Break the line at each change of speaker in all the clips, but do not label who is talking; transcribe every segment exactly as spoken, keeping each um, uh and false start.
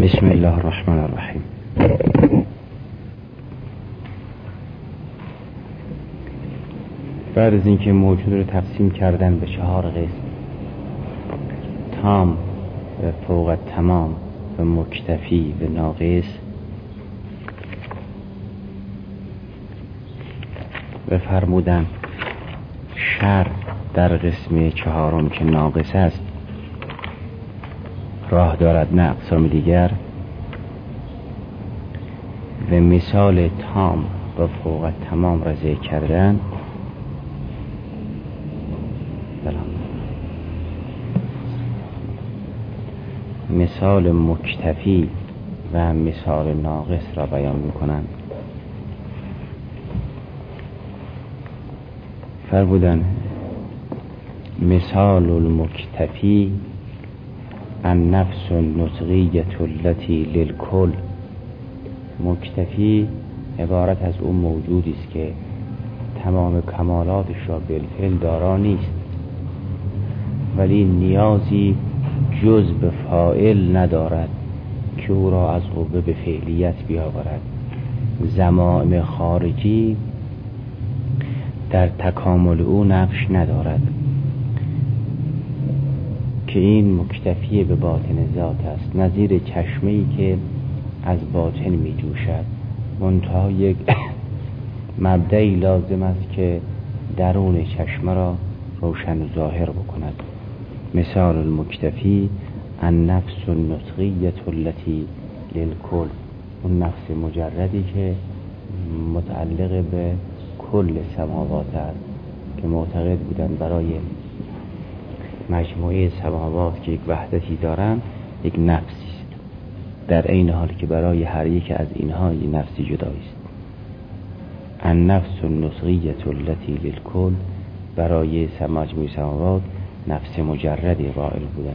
بسم الله الرحمن الرحیم. بعد از اینکه موجود رو تقسیم کردن به چهار قسم، تام و فوق تمام و مکتفی و ناقص، و فرمودن شر در قسم چهارم که ناقص است راه دارد نه اقسام دیگر، و مثال تام و فوق تمام را ذکر کردن. مثال مکتفی و مثال ناقص را بیان میکنند. فرمودن مثال المکتفی النفس النطقیة التي للکل. مکتفی عبارت از اون موجودی است که تمام کمالاتش را بالفعل دارا نیست، ولی نیازی جز به فاعل ندارد که او را از قوه به فعلیت بیاورد. ضمائم خارجی در تکامل او نقش ندارد، که این مکتفی به باطن ذات است، نظیر چشمه‌ای که از باطن می جوشد. منتها یک مبدأی لازم است که درون چشمه را روشن و ظاهر بکند. مثال المکتفی النفس النطقیة التي للکل، اون نفس مجردی که متعلق به کل سماوات است، که معتقد بودن برای مجموعه سماوات که یک وحدتی دارن یک نفسی است، در این حال که برای هر یک از اینها یک نفسی جدایی است. النفس النطقیة التي للکل برای مجموعه سماوات نفس مجردی قائل بودن.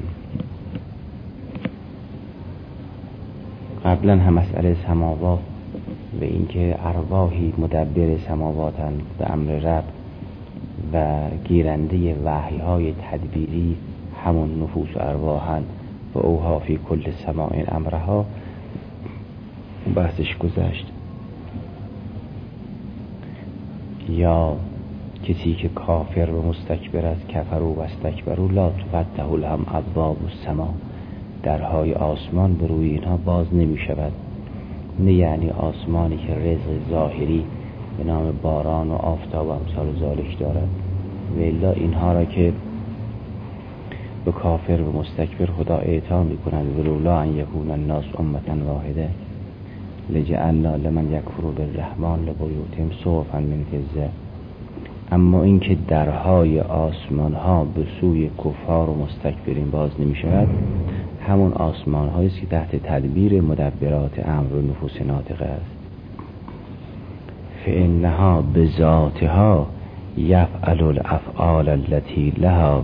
قبلا هم مسئله سماوات و اینکه ارواحی مدبر سماواتند به امر رب و گیرنده وحی های تدبیری همون نفوس و ارواحند و اوها فی کل سماع امرها بحثش گذشت. یا کسی که کافر و مستکبر است، کفروا و استکبروا لا تفتح لهم ابواب السماء، درهای آسمان به روی اینها باز نمی شود. نه یعنی آسمانی که رزق ظاهری به نام باران و آفتاب و امثال ذالک دارد، و الا اینها را که به کافر و مستکبر خدا اعطا می کند. ولولا ان یکون الناس امة واحده لجعلنا لمن یکفر بالرحمن لبیوتهم سقفا من فضة. اما اینکه درهای آسمان ها به سوی کفار و مستکبرین باز نمی شود، همون آسمان هایی است که تحت تدبیر مدبرات امر و نفوس ناطقه است. فإنها بذاتها یفعل الافعال التي لها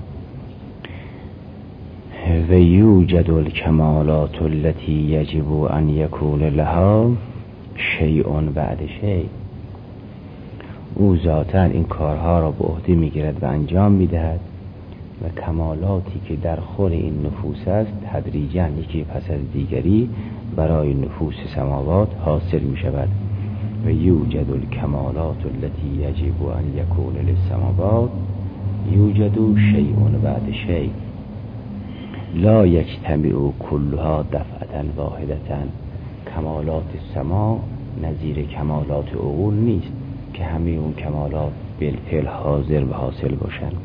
و یوجد الکمالات التي یجب ان یکون لها شیء بعد شیء. او ذاتاً این کارها را به عهده میگیرد و انجام میدهد، و کمالاتی که در خور این نفوس است تدریجاً یکی پس از دیگری برای نفوس سماوات حاصل می شود. و یوجد الکمالات التي یجب ان یکون للسماوات یوجد شیء بعد شیء لا یجتمع کلها دفعة واحدة. کمالات سما نظیر کمالات عقول نیست که همه اون کمالات بالفعل حاضر و حاصل باشند.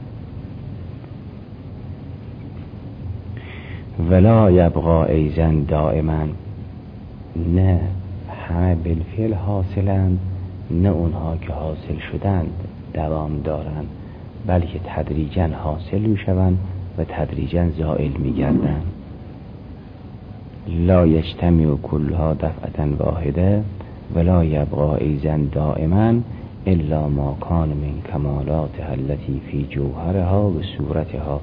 ولا یبقا ایضا دائما، نه همه بالفعل حاصلند، نه اونها که حاصل شدند دوام دارند، بلکه تدریجا حاصل می شوند و تدریجا زائل می گردند. لا یجتمع کلها دفعة واحده ولا یبقا ایضا دائما الا ما کان من کمالاتها التي فی جوهرها و صورتها،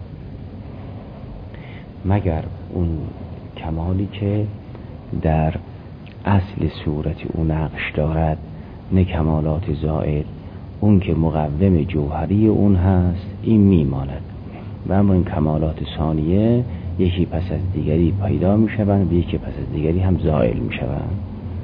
مگر اون کمالی که در اصل صورت اون نقش دارد، نه کمالات زائد. اون که مقوم جوهری اون هست این میماند، و اما این کمالات ثانیه یکی پس از دیگری پیدا می شوند و یکی پس از دیگری هم زائل می شوند.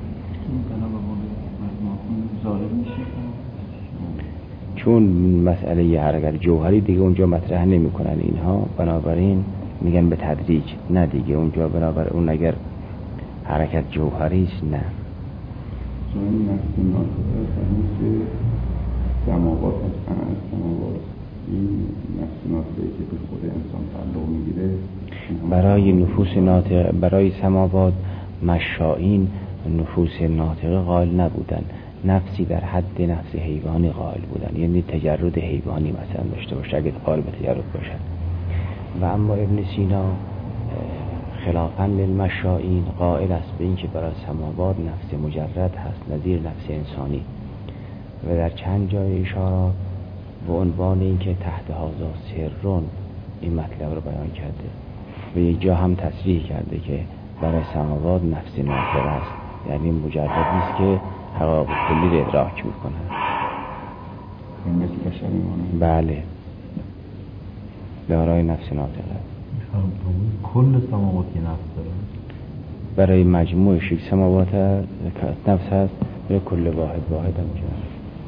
چون مسئله حرکت جوهری دیگه اونجا مطرح نمی کنن اینها، بنابراین میگن به تدریج. نه دیگه اونجا بنابر اون اگر حرکت جوهری است نه.
چون نفس ناطقه فرمود سماوات از عن سماوات، این نفس ناطقه که به خود انسان تعلق میگیره
برای نفوس ناطقه، برای سماوات مشائین نفوس ناطقه قائل نبودن، نفسی در حد نفس حیوانی قائل بودن، یعنی تجرد حیوانی مثلا داشته باشه اگه قائل به تجرد باشن. و اما ابن سینا خلافاً للمشائین قائل است به این که برای سماوات نفس مجرد هست نظیر نفس انسانی و در چند جای اشارات به عنوان این که تحت هذا سرون این مطلب رو بیان کرده و یک جا هم تصریح کرده که برای سماوات نفس ناطقه است، یعنی مجردی است که حقایق کلی رو ادراک میکنه.
مثل بشر میمونه.
بله دارای نفس ناطقه.
کل سماوات یه نفس داره؟
برای مجموع شش سماوات نفس هست و کل واحد واحد هم جا.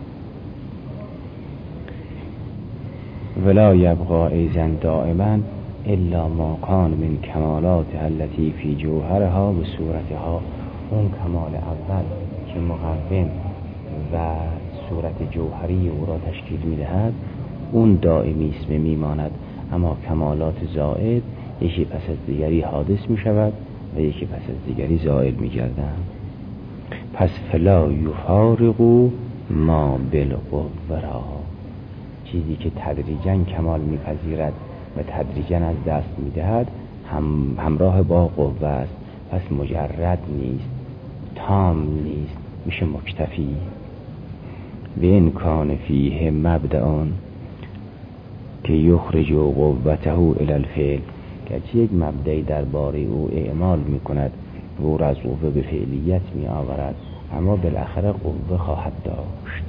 ولا یبقا ایزن دائما الا ما کان من کمالات التي فی جوهرها و صورتها. اون کمال اول که مقوم و صورت جوهری او را تشکیل میدهد اون دائمی است و میماند، اما کمالات زائد یکی پس از دیگری حادث می شود و یکی پس از دیگری زائل می گردند. پس فلا یفارقوا ما بالقوة، چیزی که تدریجاً کمال می پذیرد و تدریجاً از دست می دهد هم همراه با قوه است، پس مجرد نیست، تام نیست، میشه مکتفی. و این کان فیه مبدأ که یخرج قوته الی الفعل، که یک مبدعی درباره او اعمال می کند و او را از قوه به فعلیت می آورد، اما بالاخره قوه خواهد داشت.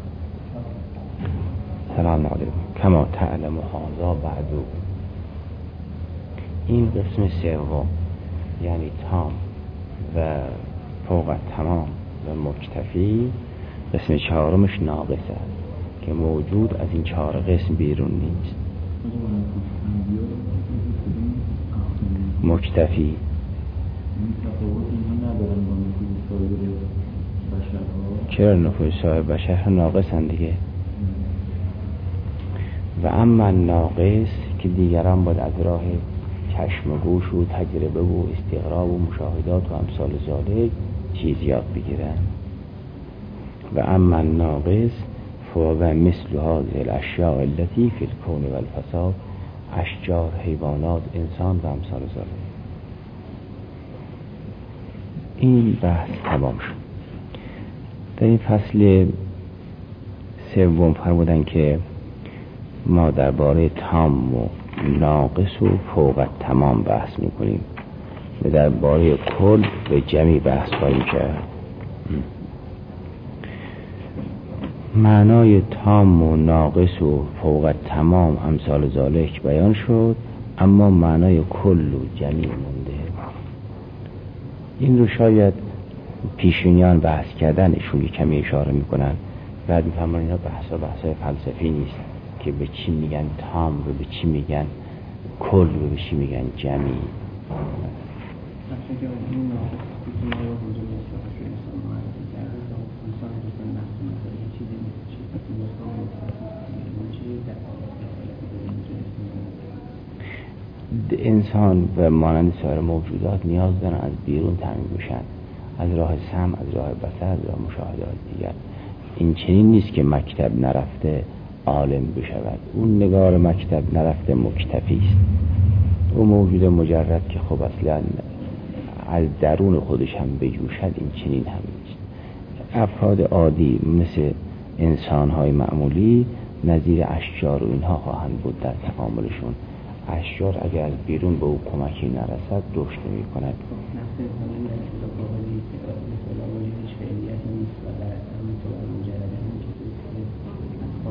سلام علیکم. کما تعلم هذا بعدو. این قسم سوم یعنی تام و فوق تمام و مکتفی، قسم چهارمش ناقص است که موجود از این چهار قسم بیرون نیست. مکتفی چرا نفوذ صاحب بشر ناقصن دیگه. و اما ناقص که دیگران باید از راه چشم و گوش و تجربه و استقرا و مشاهدات و امثال ذالک چیز یاد بگیرن. و اما ناقص فهو مثل هذه الاشیاء التي فی الکون و الفساد، اشجار، حیوانات، انسان و امثال ذالک. این بحث تمام شد. در این فصل سوم فرمودن که ما درباره تام و ناقص و فوق تمام بحث میکنیم و درباره کل و جمعی بحث خواهیم کرد. معنای تام و ناقص و فوق تمام امثال ذالک بیان شد، اما معنای کل و جمعی مونده. این رو شاید پیشینیان بحث کردن ایشون کمی اشاره میکنن، بعد میفهمن اینا بحث و بحث فلسفی نیست که به چی میگن تام و به چی میگن کل و به چی میگن جمعی. انسان و مانند سایر موجودات نیاز دارن از بیرون تامین بشن، از راه سمع، از راه بصر، از راه مشاهدات دیگر. این چنین نیست که مکتب نرفته عالم بشود. اون نگار مکتب نرفته مکتفی است. اون موجود مجرد که خب اصلا از درون خودش هم بجوشد، این چنین هم نیست. افراد عادی مثل انسان‌های معمولی نظیر اشجار و اینها خواهند بود در تکاملشون. اشجار اگر از بیرون به او کمکی نرسد رشد نمی‌کند.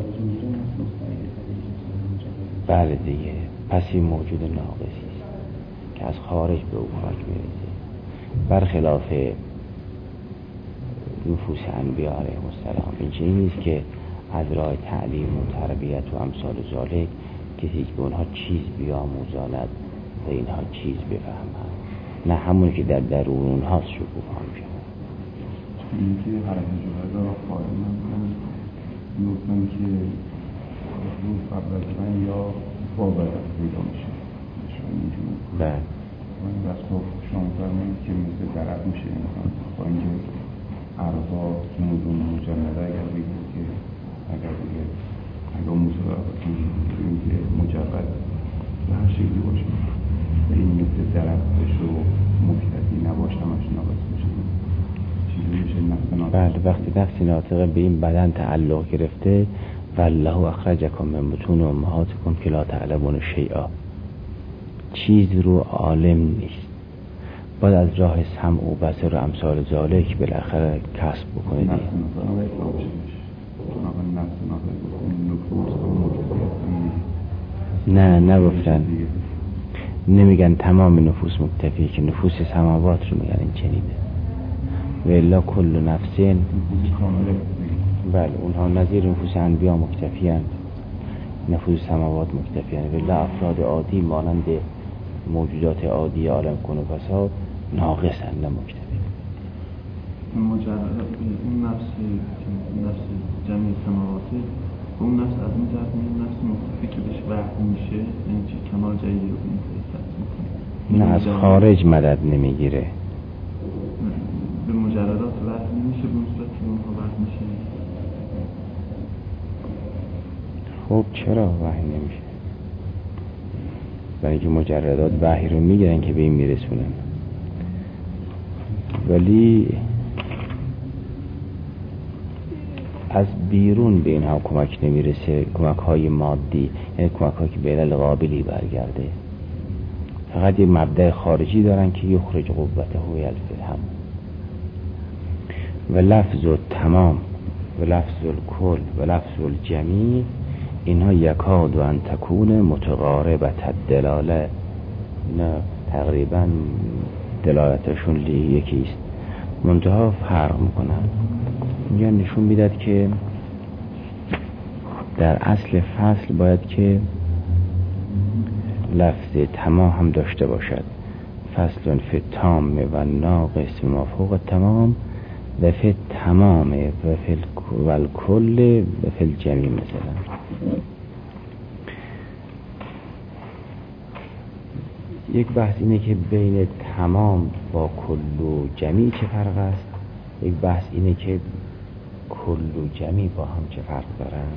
بله دیگه، پس این موجود ناقصی است. از خارج به او کمک میرسه، برخلاف نفوس انبیا علیهم السلام. این چیزی نیست که از راه تعلیم و تربیت و امثال ذالک کسی که به اونها چیز بیاموزاند و اینها چیز بفهمند، نه همون که در درون اونهاست شکوفا میشه.
این که حرکت جوهر را قائل من میگفتن که روح قبل از من یا باب از پیدا میشه نشون اینجور.
بله
من بس خب شما فرمایید که مثل درد میشه انسان، با اینکه ارواح نمودون مجمده اگر بگید که اگر دیگه اگر مصابقات میگیم که مجرد به هر شکلی باشه و این مثل درد بشه و مکتفی نباشه همش ناقص بشه چیزی میشه نفس ناطقه.
بله وقتی نفس ناطقه به این بدن تعلق گرفته، والله اخرجکم من بطون امهاتکم که لا تعلمون شیئا، چیز رو عالم نیست، باید از راه سمع و بصر و امثال ذالک بالاخره کسب بکنید.
نفس ناطقه باید باشه چون نفس ناطقه اون نفوس و مکتفی هستن.
نه نگفتن، نمیگن تمام نفوس مکتفی، که نفوس سماوات رو میگن این چنینه. و الا کل نفسین، بله اونها نظیر نفوس انبیا مکتفی هستند، نفوس سماوات مکتفی هستند. و الا افراد عادی مانند موجودات عادی عالم کن و فساد ناقصند نه مکتفی.
مجرد اون نفس نفس جمعی سماواتی، اون نفس از این جهت این نفس مکتفی که بهش وحی میشه، این چی کمال جایی رو این حسد میکنه،
نه از خارج مدد نمیگیره،
به مجردات وحی نمیشه، به صورت که اونها وحی میشه.
خب چرا وحی نمیشه؟ برای که مجردات وحی رو میگیرن که به این میرسونن، ولی از بیرون به اینها کمک نمیرسه، کمک های مادی، یعنی کمک هایی که به علل قابلی برگرده. فقط یه مبدأ خارجی دارن که یخرج قوته و یلفظ، و لفظ و تمام و لفظ الکل و لفظ الجمیع اینها یکاد و ان تکون متقاربت الدلاله، نه تقریبا دلالتشون یکیست، منتها فرق میکنن. اینجا نشون میداد که در اصل فصل باید که لفظ تمام هم داشته باشد، فصل فی التام و ناقص ما فوق تمام و فی تمام و فی الکل و فی الجمیع. مثلا یک بحث اینه که بین تمام با کل و جمیع چه فرق است، یک بحث اینه که کل و جمیع با هم چه فرق دارن.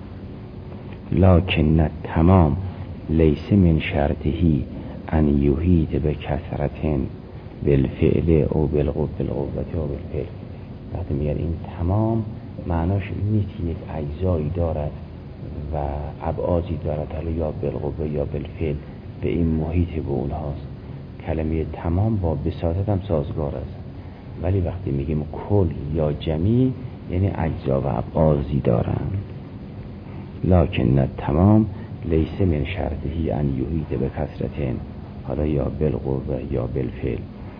لکن تمام لیس من شرطهی ان یحیط به کثرت بالفعل او بالقوت او بالفعل. وقتی میگن این تمام معناش این نیست که یک اجزایی دارد و ابعادی دارد، حالا یا بالقوه یا بالفعل به این محیط به اونهاست. کلمه تمام با بساطت هم سازگار است، ولی وقتی میگیم کل یا جمیع یعنی اجزا و ابعادی دارن. لکن تمام لیس من شرطهی ان یحیط به کثرت، حالا یا بالقوه یا بالفعل.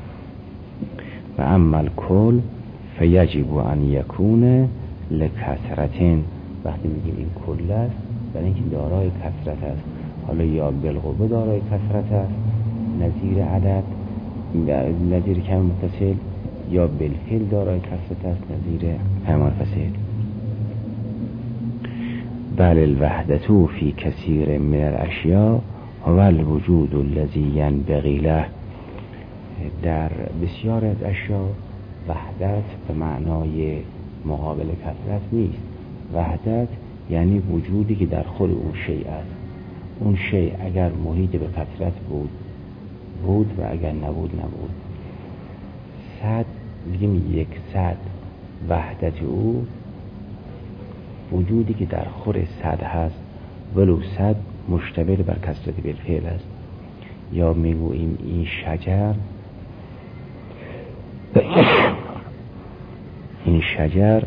و اما الکل فیجب ان یکون لکثرت، وقتی میگیم این کل است برای اینکه دارای کثرت است، حالا یا بالقوه دارای کثرت است نظیر عدد نظیر کم متصل، یا بالفعل دارای کثرت است نظیر کم منفصل. بل الوحدة فی کثیر من الاشیاء هو الوجود الذی ینبغی له. در بسیار از اشیاء وحدت به معنای مقابل کثرت نیست. وحدت یعنی وجودی که در خود اون شیء است. اون شیء اگر محیط به کثرت بود بود و اگر نبود نبود. صد بگیم یک صد، وحدت او وجودی که در خور صد هست ولو صد مشتمل بر کثرت بالفعل است. یا میگوییم این شجر این شجر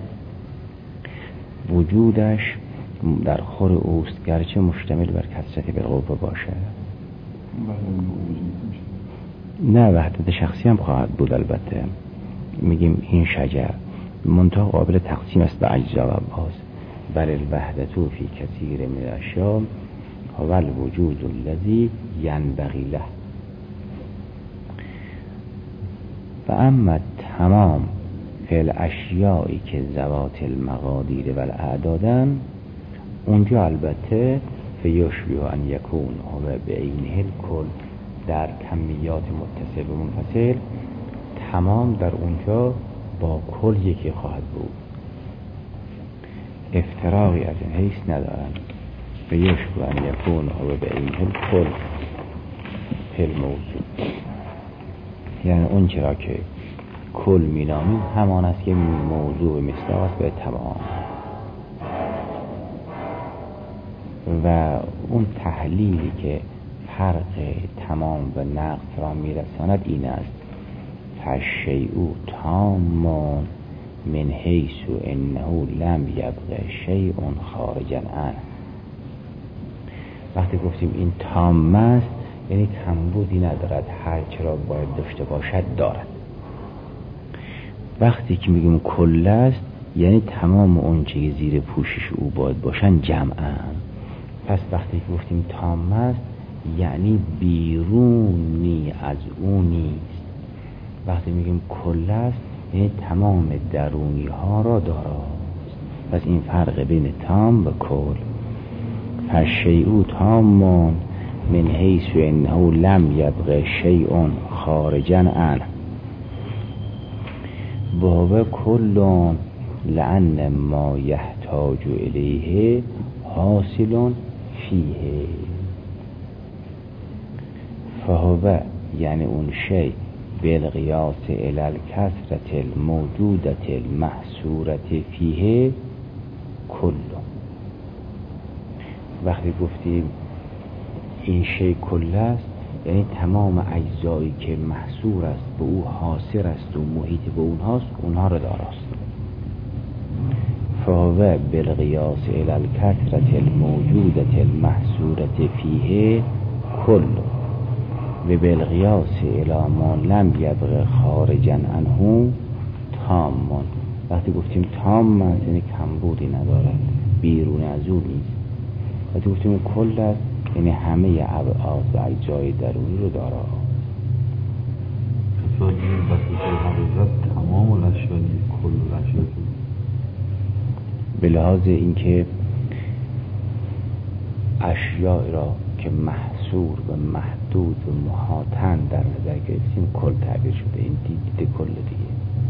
وجودش در خور اوست گرچه مشتمل بر کثرت بالقوه باشه. نه وحدت شخصی هم خواهد بود. البته میگیم این شجر منتها قابل تقسیم است به اجزا و ابعاد، بل الوحدت فی کثیر من الاشیاء هو الوجود الذی ینبغی له. و اما تمام فی الاشیائی که ذوات المقادیر و الاعدادن، اونجا البته فیشبه ان یکون هو بعینه الکل، در کمیات متصل و منفصل تمام در اونجا با کل یکی خواهد بود، افتراقی از این حیث ندارند. فیشبه ان یکون هو بعینه الکل فی الموجود، یعنی اون چرا که کل مینامیم همان است که موضوع مصداق است به تمام. و اون تحلیلی که فرق تمام و نقص را میرساند این است: فالشیء تام من حیث انه لم یبق شیء خارجا عنه. وقتی گفتیم این تام است یعنی کمبودی ندارد، هر چرا باید داشته باشد دارد. وقتی که میگیم کل است یعنی تمام اون چیزی زیر پوشش او باید باشن جمعاً. پس وقتی که گفتیم تام است یعنی بیرونی از اون نیست. وقتی میگیم کل است یعنی تمام درونی ها را داراست. پس این فرق بین تام و کل. فالشیء تام من حیث انه لم یبق شیء خارجا عنه و هو کل لأن ما یحتاج الیه حاصل فیه. فهو یعنی اون شی بالقیاس الی الکثرة الموجودة المحصورة فیه کل. وقتی گفتیم این شی کل است یعنی تمام اجزایی که محصور است به او حاصر است و محیط به اونهاست اونها را داراست. فهو بالقیاس الی الکثرة الموجودة المحصورة فیه کل و بالقیاس الی ما لم یبق خارجا عنه تام. وقتی گفتیم تام است یعنی کمبودی ندارد، بیرون از او نیست. وقتی گفتیم کل است یعنی همه ابعاد و اجزای درونی رو دارد.
اصلا این بسیط حقیقت تمام الاشیاء نیست، کل الاشیاء.
به لحاظ اینکه اشیاء را که محصور و محدود و محاطن در نظر گرفتیم کل تعبیر شده. این دید کل دیگه.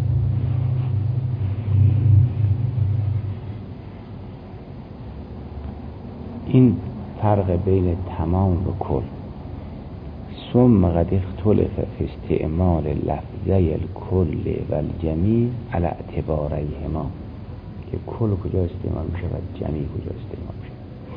این فرق بین تمام و کل. ثم قد اختلف فی استعمال لفظی الکل و الجمیع علی اعتباریهما، که کل کجا استعمال میشه و جمیع کجا استعمال میشه.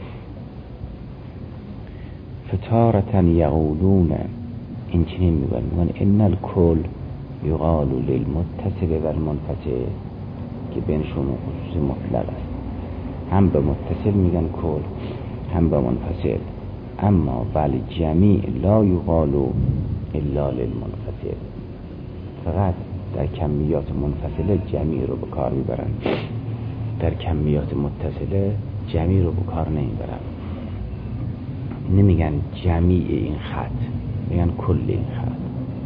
فتارة یقولون، این چنین میگن میگن ان الکل یقال للمتصل و المنفصل، که بینشون خصوص مطلق است. هم به متصل میگن کل هم به منفصل. اما ولی جمیع لا یقال الا للمنفصل، فقط در کمیات منفصله جمیع رو به کار میبرن، در کمیات متصله جمیع رو به کار نمیبرن. نمیگن جمیع این خط، میگن کل این خط.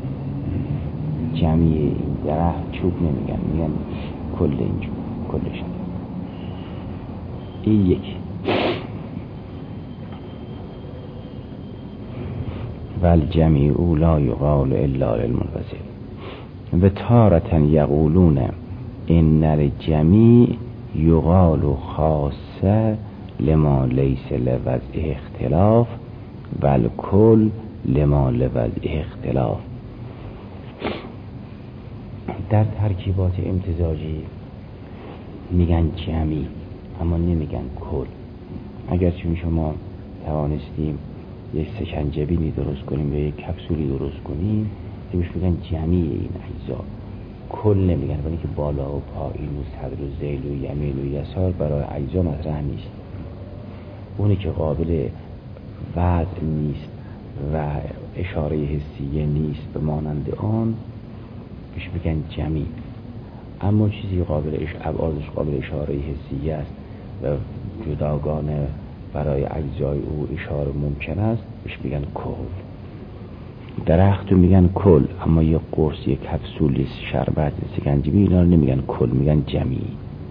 جمیع این درخت چوب نمیگن، میگن کل این چوب، کلش. این یکی. والجمیع لا یقال الا للمنفصل. و تارة یقولون ان الجمیع یقال خاصه لما لیس لوضع اختلاف والکل لما لوضع اختلاف. در ترکیبات امتزاجی میگن جمیع اما نمیگن کل. اگر چون شما توانستیم یک سکنجبینی درست کنیم یا یک کپسولی درست کنیم بهش میگن جمیع این اجزا، کل نمیگن، ولی که بالا و پایین و صدر و ذیل و یمین و یسار برای اجزا مطرح نیست. اونی که قابل وضع نیست و اشاره حسیه نیست به مانند آن بهش بگن جمی. اما چیزی قابل اش ابعادش قابل اشاره حسیه است و جداگانه برای اجزای او اشاره ممکن است بهش میگن کل. درختو میگن کل، اما یه قرص، یه کپسول، یه شربت، سکنجبین اینا رو نمیگن کل، میگن جمی.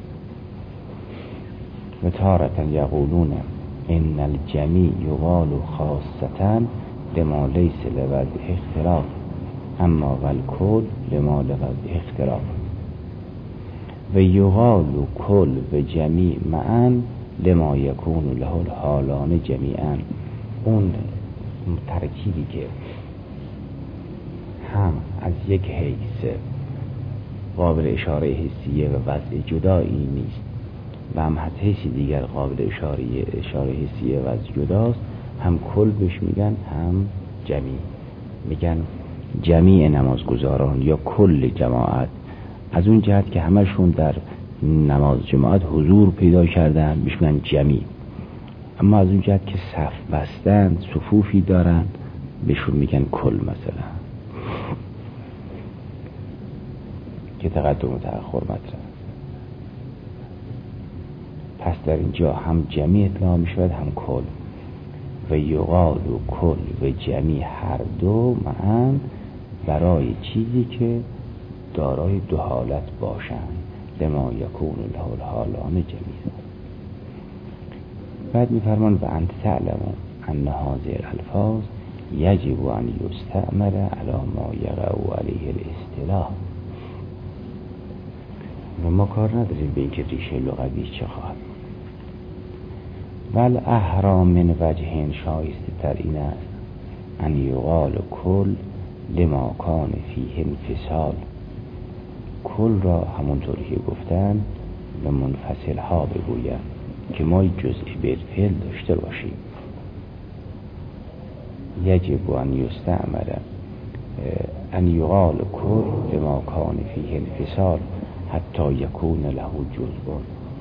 و تارة یقولون ان الجمی یقال خاصة لما لیس لوضع اختلاف اما والکل لما لوضع اختلاف و یقال کل و جمی معا لما یکون له الحالان جمیعا. اون ترکیبی که هم از یک حیث قابل اشاره حسیه و وضع جدایی نیست و هم از حیث دیگر قابل اشاره اشاره حسیه و وضع جداست، هم کل بهش میگن هم جمی. میگن جمیع نمازگزاران یا کل جماعت، از اون جهت که همشون در نماز جماعت حضور پیدا کردن بهش میگن جمی، اما از اون جهت که صف بستن، صفوفی دارن، بهشون میگن کل مثلا، که تقدم و تأخر مطرح. پس در اینجا هم جمی اطلاق می شود هم کل. و یقال و کل و جمی هر دو معا برای چیزی که دارای دو حالت باشند، لما یکون له الحالان جمیعا. بعد می فرمان و انت تعلم ان هذه الالفاظ یجب ان یستعمل علی ما یقع علیه الاصطلاح. و ما کار نداریم به اینکه ریشه لغوی چه خواهد. ول احرام من وجهین شایسته تر این است ان یقال کل لما کان فیه انفصال. کل را همونطور که گفتن به منفصل ها بگویم که ما جزئی بالفعل داشته باشیم. یجب ان یستعمل ان یقال کل لما کان فیه انفصال حتی یکون له جزء.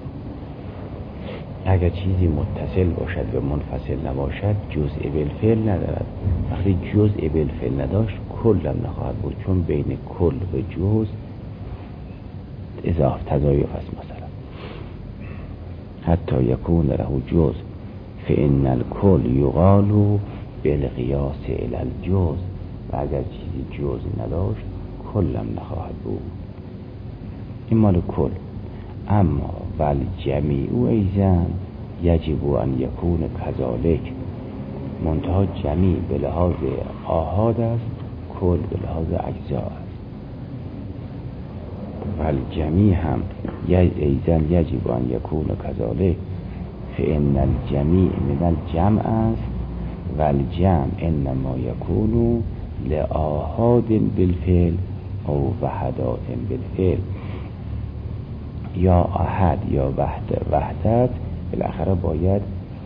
اگر چیزی متصل باشد و منفصل نباشد جزء بالفعل ندارد. وقتی جزء بالفعل نداشت کل هم نخواهد بود، چون بین کل و جزء اضافه تضایف است. مثلا حتی یکون له جزء فإن الکل یقال بالقیاس الی الجزء. و اگر چیزی جزء نداشت کل هم نخواهد بود. این مال کل. اما ول جمیع ایضا یجب ان یکون کذالک. منتها جمیع به لحاظ آحاد است، کل به لحاظ اجزا است. ول جمیع هم ایضا یجب ان یکون کذالک فإن الجمیع من الجمع است و الجمع انما یکون لآحاد بالفعل او وحدات بالفعل. یا احد یا وحدت وحدت بالاخره باید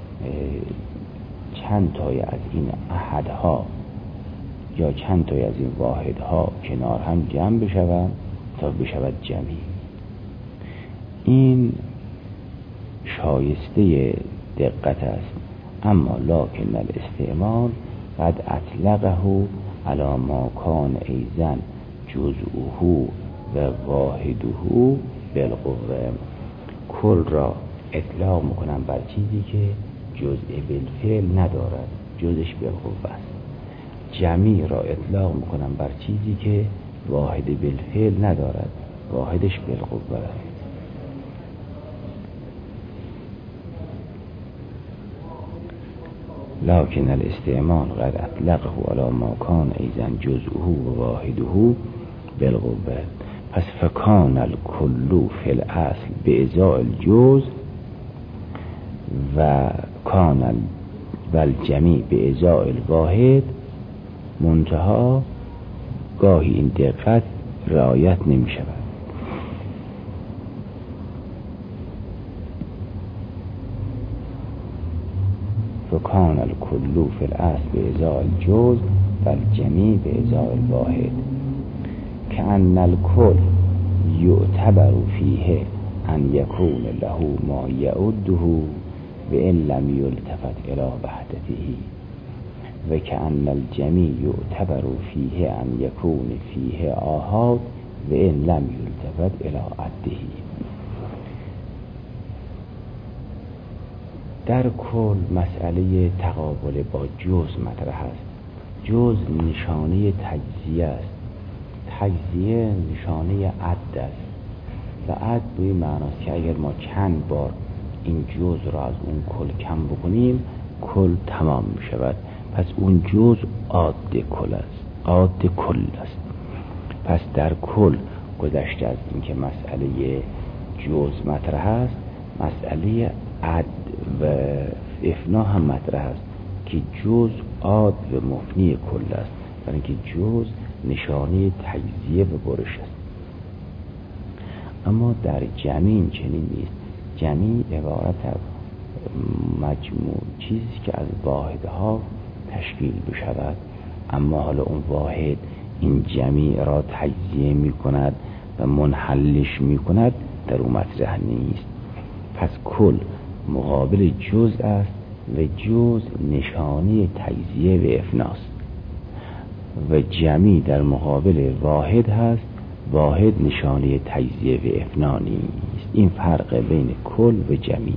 چند تای از این احدها یا چند تای از این واحدها کنار هم جمع بشوند تا بشود جمعی. این شایسته دقت است. اما لکن الاستعمال قد اطلقه علی ما کان ایضا جزءه و واحده بالقوه. کل را اطلاق میکنم بر چیزی که جزء بالفعل ندارد، جزش بالقوه است. جمیع را اطلاق میکنم بر چیزی که واحد بالفعل ندارد، واحدش بالقوه است. لكن الاستعمال قد اطلقه على ما كان ایضا جزءه و واحده بالقوه. پس فکان الکل فی الاصل به ازاء الجزء و کان الجمیع به ازاء الواحد. منتها گاهی این دقت رعایت نمی شود. فکان الکل فی الاصل به ازاء الجزء و الجمیع به ازاء الواحد کأن الکل یعتبر فیه ان یکون له ما یعده و ان لم یلتفت الی وحدته. و که ان الجمیع یعتبر فیه ان یکون فیه آحاد و ان لم یلتفت الی عده. در کل مسئله تقابل با جز مطرح است. جز نشانه تجزیه است، تجزیه نشانه عد است و عد به این معناست که اگر ما چند بار این جز را از اون کل کم بکنیم کل تمام می شود. پس اون جز عاد کل است، عاد کل است. پس در کل گذشته از این که مسئله جز مطرح است، مسئله عد و افنا هم مطرح است که جز عاد و مفنی کل است، برای اینکه جز نشانه تجزیه و برش است. اما در جمیع چنین نیست. جمیع عبارت از مجموع چیزی که از واحدها تشکیل بشود، اما حالا اون واحد این جمیع را تجزیه می کند و منحلش می کند، در اون مطرح نیست. پس کل مقابل جز است و جز نشانه تجزیه و افناست و جمیع در مقابل واحد هست، واحد نشانه تجزیه و افنا نیست. این فرق بین کل و جمیع.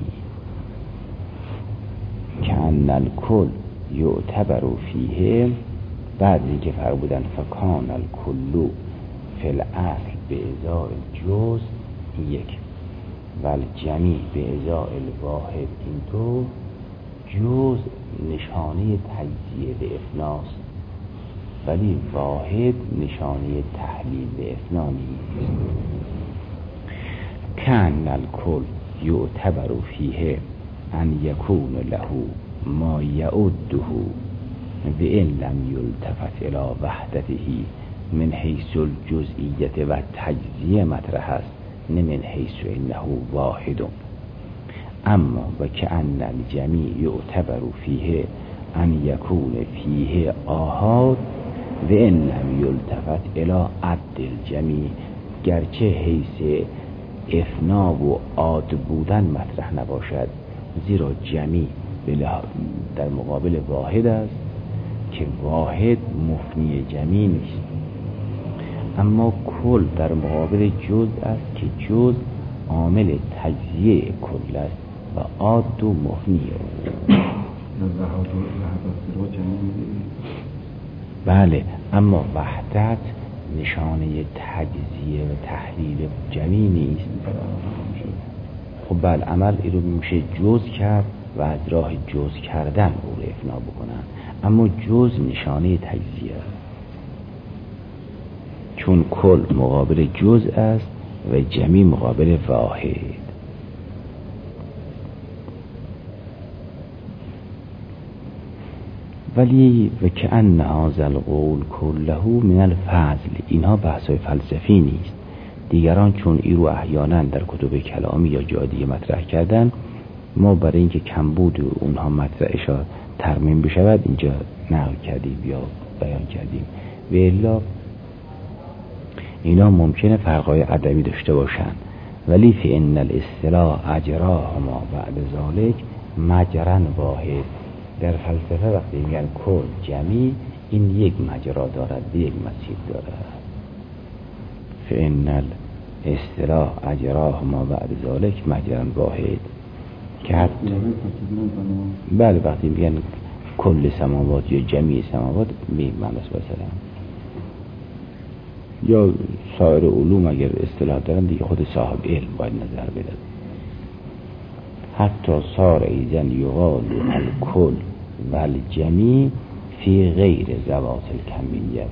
که ان الکل یعتبر فیه، بعد اینکه فرق بودن فکان الکل فی الاصل به ازای جز یک و الجمیع به ازای الواحد، این دو جز نشانه تجزیه و افناست ولی واحد نشانه تحلیل و افنا نیست. کان الکل یعتبر فیه ان یکون له ما یعده و ان لم یلتفت الی وحدته من حیث الجزئیت و تجزیه مطرح است، نه من حیث انه واحد. اما و که ان الجمیع یعتبر فیه ان یکون فیه آحاد و ان لم یلتفت الی عد الجمیع، گرچه حیث افنا و عاد بودن مطرح نباشد، زیرا جمیع در مقابل واحد است که واحد مفنی جمیع نیست. اما کل در مقابل جز است که جز عامل تجزیه کل است و عاد و مفنی. بله، اما وحدت نشانه تجزیه و تحلیل جمیع نیست. خب بله، عمل این رو میشه جز کرد و از راه جز کردن او رو افنا بکنن، اما جز نشانه تجزیه است، چون کل مقابل جز است و جمیع مقابل واحد. ولی و که ان هذا القول كله من الفضل، اینها بحث‌های فلسفی نیست. دیگران چون این رو احیانا در کتب کلامی یا جادی مطرح کردن، ما برای اینکه کمبود اونها مطرحش ترمیم بشود اینجا نقل کردیم یا بیان کردیم. و الا اینا ممکنه فرقای ادبی داشته باشن، ولی فإن الاصطلاح اجراهما بعد ذلك مجرا واحد. در فلسفه وقتی میگن کل جمیع، این یک مجرا دارد، یک مسیر دارد. فإن الاصطلاح اجراهما بعد ذلك مجرا واحد. که حتی بله وقتی میگن کل سماوات یا جمیع سماوات می معناست مثلا، یا سایر علوم اگر اصطلاح دارن دیگه خود صاحب علم باید نظر بده. حتی صار ایزن یقال الکل و الجمیع فی غیر ذوات الکمیت.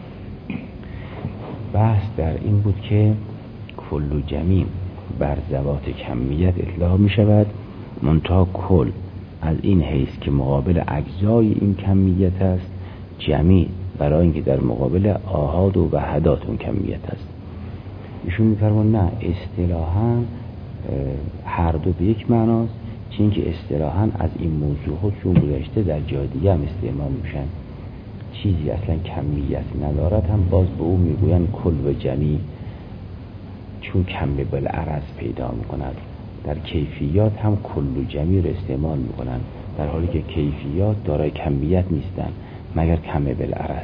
بحث در این بود که کل و جمیع بر ذوات کمیت اطلاق می شود، منتها کل از این حیث که مقابل اجزای این کمیت است، جمیع برای اینکه در مقابل آحاد و وحدات اون کمیت است. ایشون می‌فرمایند نه، اصطلاحاً هر دو به یک معناست، چون که اصطلاحاً از این موضوع چون گذشته در جای دیگه هم استعمال میشن. چیزی اصلا کمیت ندارد هم باز به او میگوین کل و جمیع، چون کمی بالعرض پیدا میکند. در کیفیات هم کل و جمیع رو استعمال میکنن، در حالی که کیفیات دارای کمیت نیستن مگر کمه بالعرض.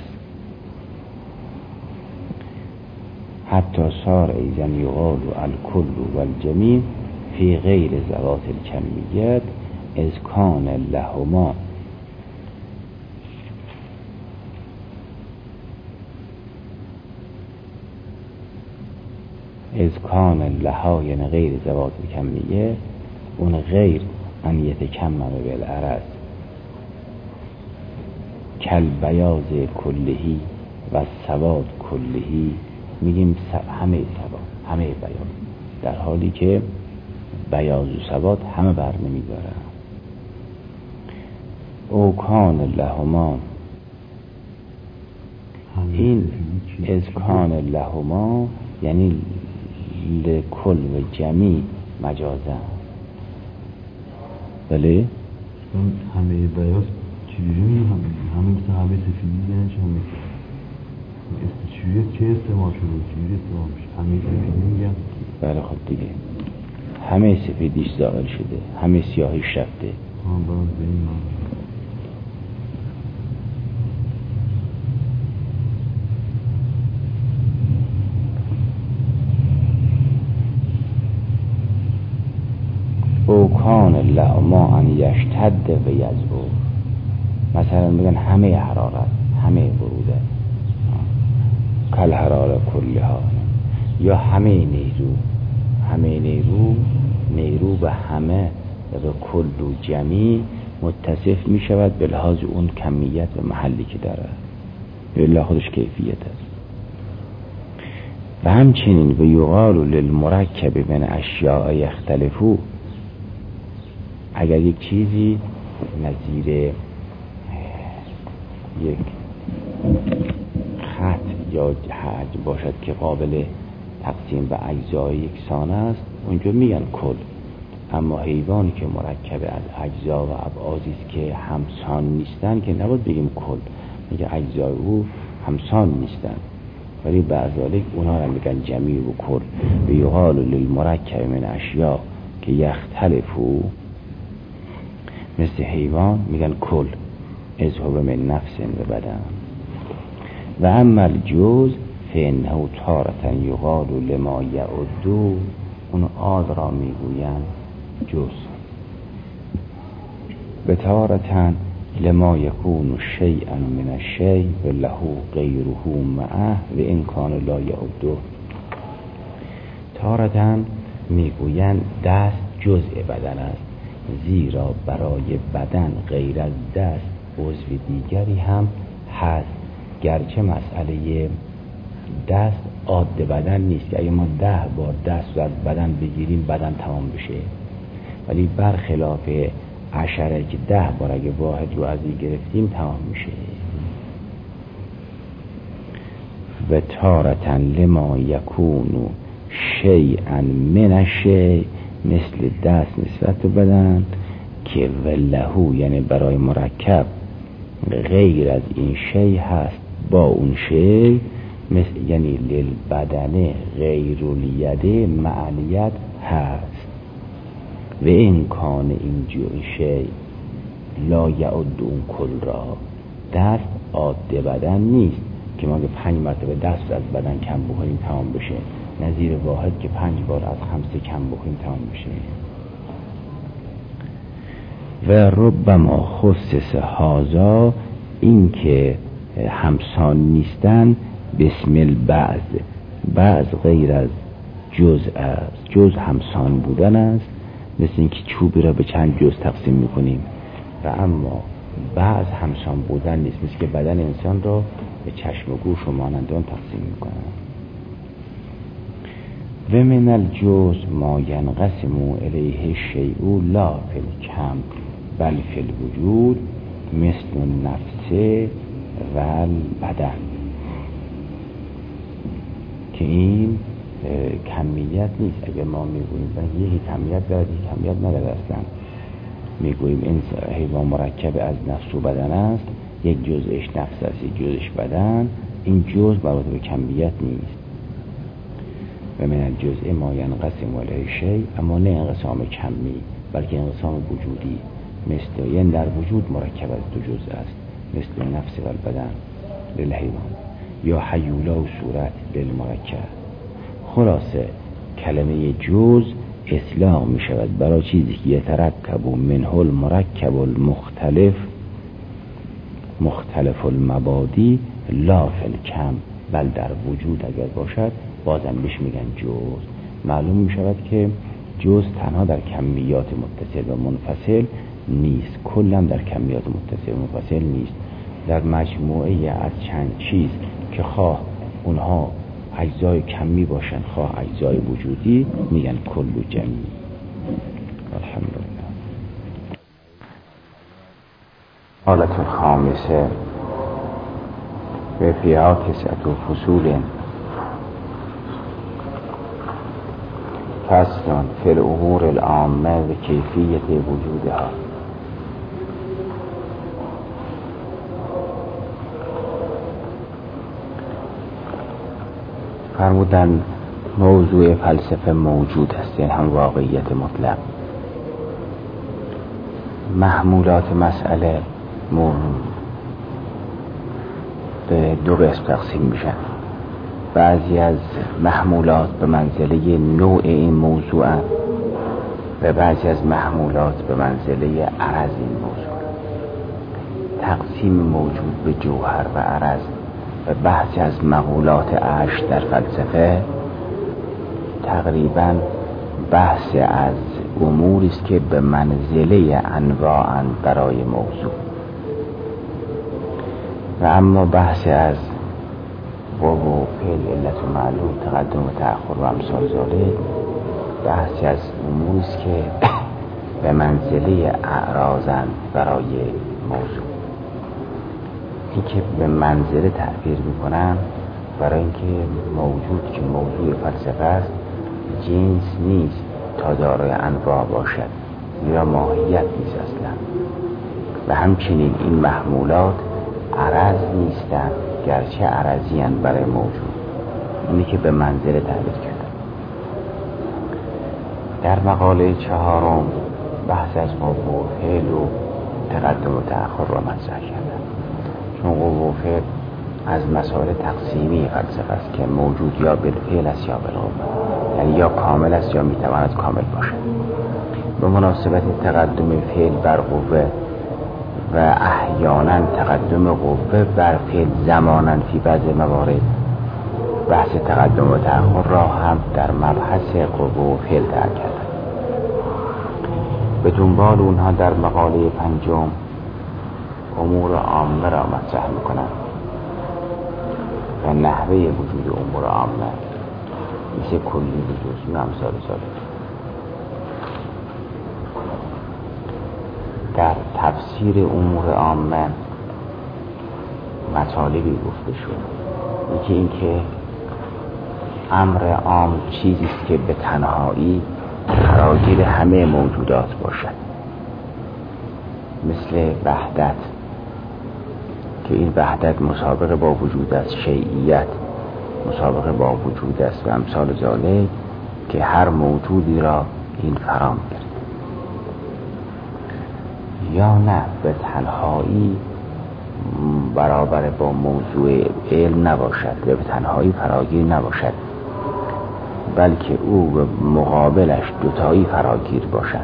حتی صار ایزن یقال الکل و الجمیع فی غیر ذوات الکمیت از کان لهما از کان لها، یعنی غیر ذوات الکمیه، اون غیر ان یتکمم بالعرض کل بیاض کلهی و سواد کلهی، میگیم همه سواد همه بیاض، در حالی که بیاض و سواد همه بر نمیدارن. او کان لهما، این از کان لهما یعنی لکل و جمیع مجازن. بله
همه بیاض چجوری میگه؟ همه مثل همه سفیدی یعنی چه همه استشوریت چه استعمال شده؟ چجوری استعمال میشه؟ همه سفیدی میگن؟
بله خب دیگه همه سفیدیش زائل شده، همه سیاهیش رفته.
ها باز به این معنی.
او کان لهما ان یشتد و یذوب، مثلا میگن همه حرارت، همه بروده، کل حراره کلها، یا همه نیرو، همه نیرو، نیرو به همه و به کل و جمیع متصف می شود به لحاظ اون کمیت و محلی که داره، الا خودش کیفیت است. و همچنین و یقال للمرکب من اشیاء یختلفو، اگر یک چیزی نظیر یک خط یا حجم باشد که قابل تقسیم به اجزای یکسان است، اونجا میگن کل. اما حیوانی که مرکب از اجزا و ابعادی است که همسان نیستن که نباید بگیم کل، میگه اجزای او همسان نیستن، ولی بعضی اونها را میگن جمیع و کل. و یقال للمرکب من اشیاء که یختلفو، مثل حیوان میگن کل، از هو من نفس و بدن. و اما الجوز فانه تارة یقال لما یعدو، اون آد را میگوین جز، به تارة لما یکون شیئا من الشیء و له غیره معه و این کان لا یعدو. تارة میگوین دست جزء بدن است، زیرا برای بدن غیر از دست عضو دیگری هم هست، گرچه مسئله دست عاده بدن نیست که اگه ما ده بار دست رو از بدن بگیریم بدن تمام بشه، ولی برخلاف عشره که ده بار اگه واحد رو از این گرفتیم تمام میشه. و تارة لما یکون شیئا من الشیء، مثل دست نسبت به بدن که ولهو یعنی برای مرکب غیر از این شی هست با اون شی، مثل یعنی للبدن غیر الید معلیت هست. و این کان اینجور شی لا یعد اون کل را، دست عاده بدن نیست که ما که پنج مرتبه دست از بدن کم بکنیم تمام بشه، نظیر واحد که پنج بار از خمسه کم بکنیم تمام بشه. و ربما خصص هذا، این که همسان نیستن، بسم البعض، بعض غیر از جز است، جز همسان بودن است، مثل اینکه چوبی را به چند جز تقسیم میکنیم، و اما بعض همسان بودن نیست، مثل که بدن انسان را به چشم و گوش و مانند آن تقسیم میکنن. و من الجز ما ینقسم الیه الشیء لا فی الکم بل فی الوجود مثل النفس و البدن، که این کمیت نیست. اگر ما میگوییم یکی کمیت دارد یکی کمیت ندارد، اصلا میگوییم این حیوان مرکب از نفس و بدن است، یک جزءش نفس است یک جزءش بدن، این جزء برابر به کمیت نیست. و من الجزء ما ینقسم الیه الشیء، اما نه انقسام کمی بلکه انقسام وجودی، مثل یعنی در وجود مرکب از دو جزء است، مثل نفس و البدن للحیوان یا حیولا و صورت للمرکب. خلاصه کلمه جز اطلاق می شود برای چیزی که یترکب منه المرکب المختلف مختلف المبادی لا فی الکم، بل در وجود اگر باشد بازم بهش میگن جز. معلوم می شود که جز تنها در کمیات متصل و منفصل نیست، کلا در کمیات متصل و منفصل نیست، در مجموعه از چند چیز که خواه اونها اجزای کمی باشن خواه اجزای وجودی میگن کل و جمعی. الحمدلله. حالت الخامسه و فیها تسعة فصول فصل فی الامور العامه و کیفیت وجودها. فرمودن موضوع فلسفه موجود است، یعنی هم واقعیت مطلق. محمولات مسئله به دو قسم تقسیم میشن. بعضی از محمولات به منزله نوع این موضوع و بعضی از محمولات به منزله عرض این موضوع. تقسیم موجود به جوهر و عرض و بحث از مقولات عشر در فلسفه تقریبا بحث از اموری است که به منزله انواعاً برای موضوع، و اما بحث از باب و فعل علت و معلول تقدم و تأخر و امثال ذالک بحث از اموری است که به منزله اعراضاً برای موضوع. این که به منزله تعبیر میکنن برای اینکه موجود که موضوع فلسفه است جنس نیست تا دارای انواع باشد یا ماهیت نیست اصلا، و همچنین این محمولات عرض نیستند گرچه عرضی هستند برای موجود. اینی که به منزله تعبیر کردن. در مقاله چهارم بحث از قوه و فعل و تقدم و تأخر را مطرح کردن، چون قوه و فعل از مسائل تقسیمی فلسفه است که موجود یا بالفعل است یا بالقوه، یعنی یا کامل است یا میتواند کامل باشد. به مناسبت تقدم فعل بر قوه و احیانا تقدم قوه بر فعل زمانا فی بعض موارد بحث تقدم و تأخر را هم در مبحث قوه و فعل در کردن. به دنبال اونها در مقاله پنجم امور عامه را مطرح میکنند و نحوه وجود امور عامه مثل کلی و جزئی و امثال ذالک. در تفسیر امور عامه مطالبی گفته شد. یکی این که امر عام چیزی است که به تنهایی فراگیر همه موجودات باشد، مثل وحدت که این وحدت مسابقه با وجود است، شیعیت مسابقه با وجود است و امثال ذالک که هر موجودی را این فرا می‌گیرد. یا نه به تنهایی برابر با موضوع علم نباشد و به تنهایی فراگیر نباشد، بلکه او به مقابلش دوتایی فراگیر باشد،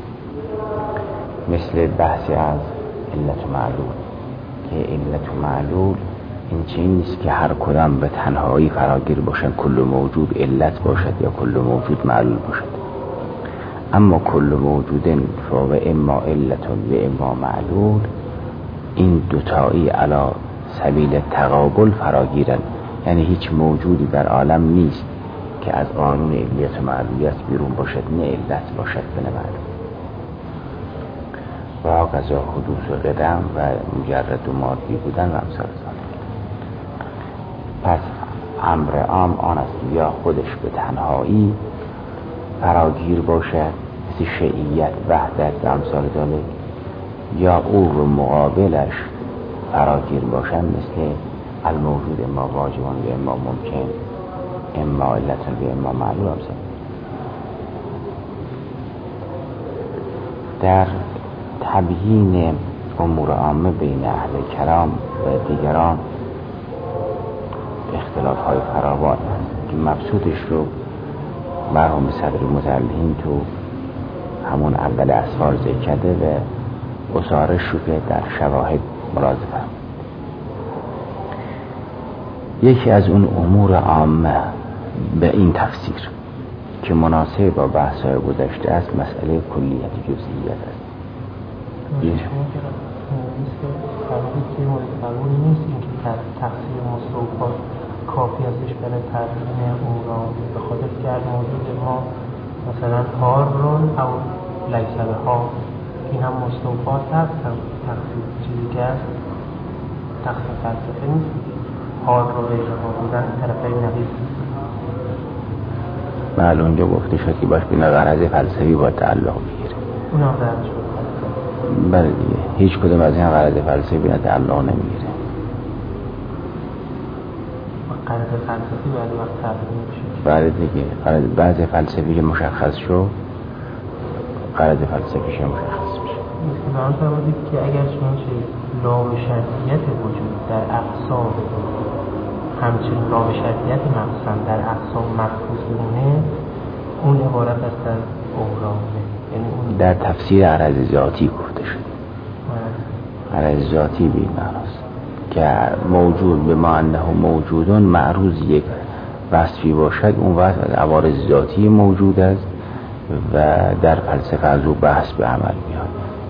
مثل بحث از علت و معلول که علت و معلول این چیزی نیست که هر کدام به تنهایی فراگیر باشد، کل موجود علت باشد یا کل موجود معلول باشد، اما کل موجود فوق اما علت و اما معلول این دوتایی علی سبیل تقابل فراگیرن، یعنی هیچ موجودی در عالم نیست که از قانون علیت و معلولیت بیرون باشد نه علت باشد به معلول. و قضا حدوث و قدم و مجرد و مادی بودن و امثال ذالک. پس امر عام آن است یا خودش به تنهایی فراگیر باشد مثل شیعیت، وحدت و امثال ذالک، یا او رو مقابلش فراگیر باشد مثل الموجود اما واجبان و اما ممکن، اما علتن و اما معلول امثال. در تبیین امور عامه بین اهل کلام و دیگران اختلاف های فراوان هست که مبسوطش رو مرحوم صدر متعلیم تو همون اول اسفار ذکر کرده و اصارش رو که در شواهد ملاحظه فرمود. یکی از اون امور عامه به این تفسیر که مناسب با بحث‌های گذشته است مسئله کلیت جزئیات است.
شما که فرمودید که مورد قبول نیست اینکه تفسیر مستوفات کافی ازش برای تبیین امور عامه، به خاطر که موجود ما مثلا هارون او لیس بها این هم مستوفات هست، هم تفسیر چیزی که هست تخت فلسفه نیست. هار رو غیر ها بودن طرفه نقیض.
بله اونجا گفته شد که باش بین غرض فلسفی با تعلق میگیره.
اونم درد شد.
بله دیگه هیچ کدوم از این غرض فلسفی بین تعلق نمیگیره.
غرض فلسفی بعد وقت تعلق میشه.
بله دیگه غرض بعض فلسفی مشخص شد غرض فلسفیش مشخص میشه.
مثلا فرمودید که اگر چنانچه لام شرطیت وجود در اقسام همچنین لام شرطیت مقصد در اقسام محفوظ بمونه اون عبارت است از اغراقه، یعنی اون
در تفسیر عرض ذاتی گفته شد. عرض ذاتی به این معناست که موجود به ما انه موجودون معروض یک وصفی باشد، اون وصف از عوارض ذاتی موجود است و در فلسفه از او بحث به عمل میاد.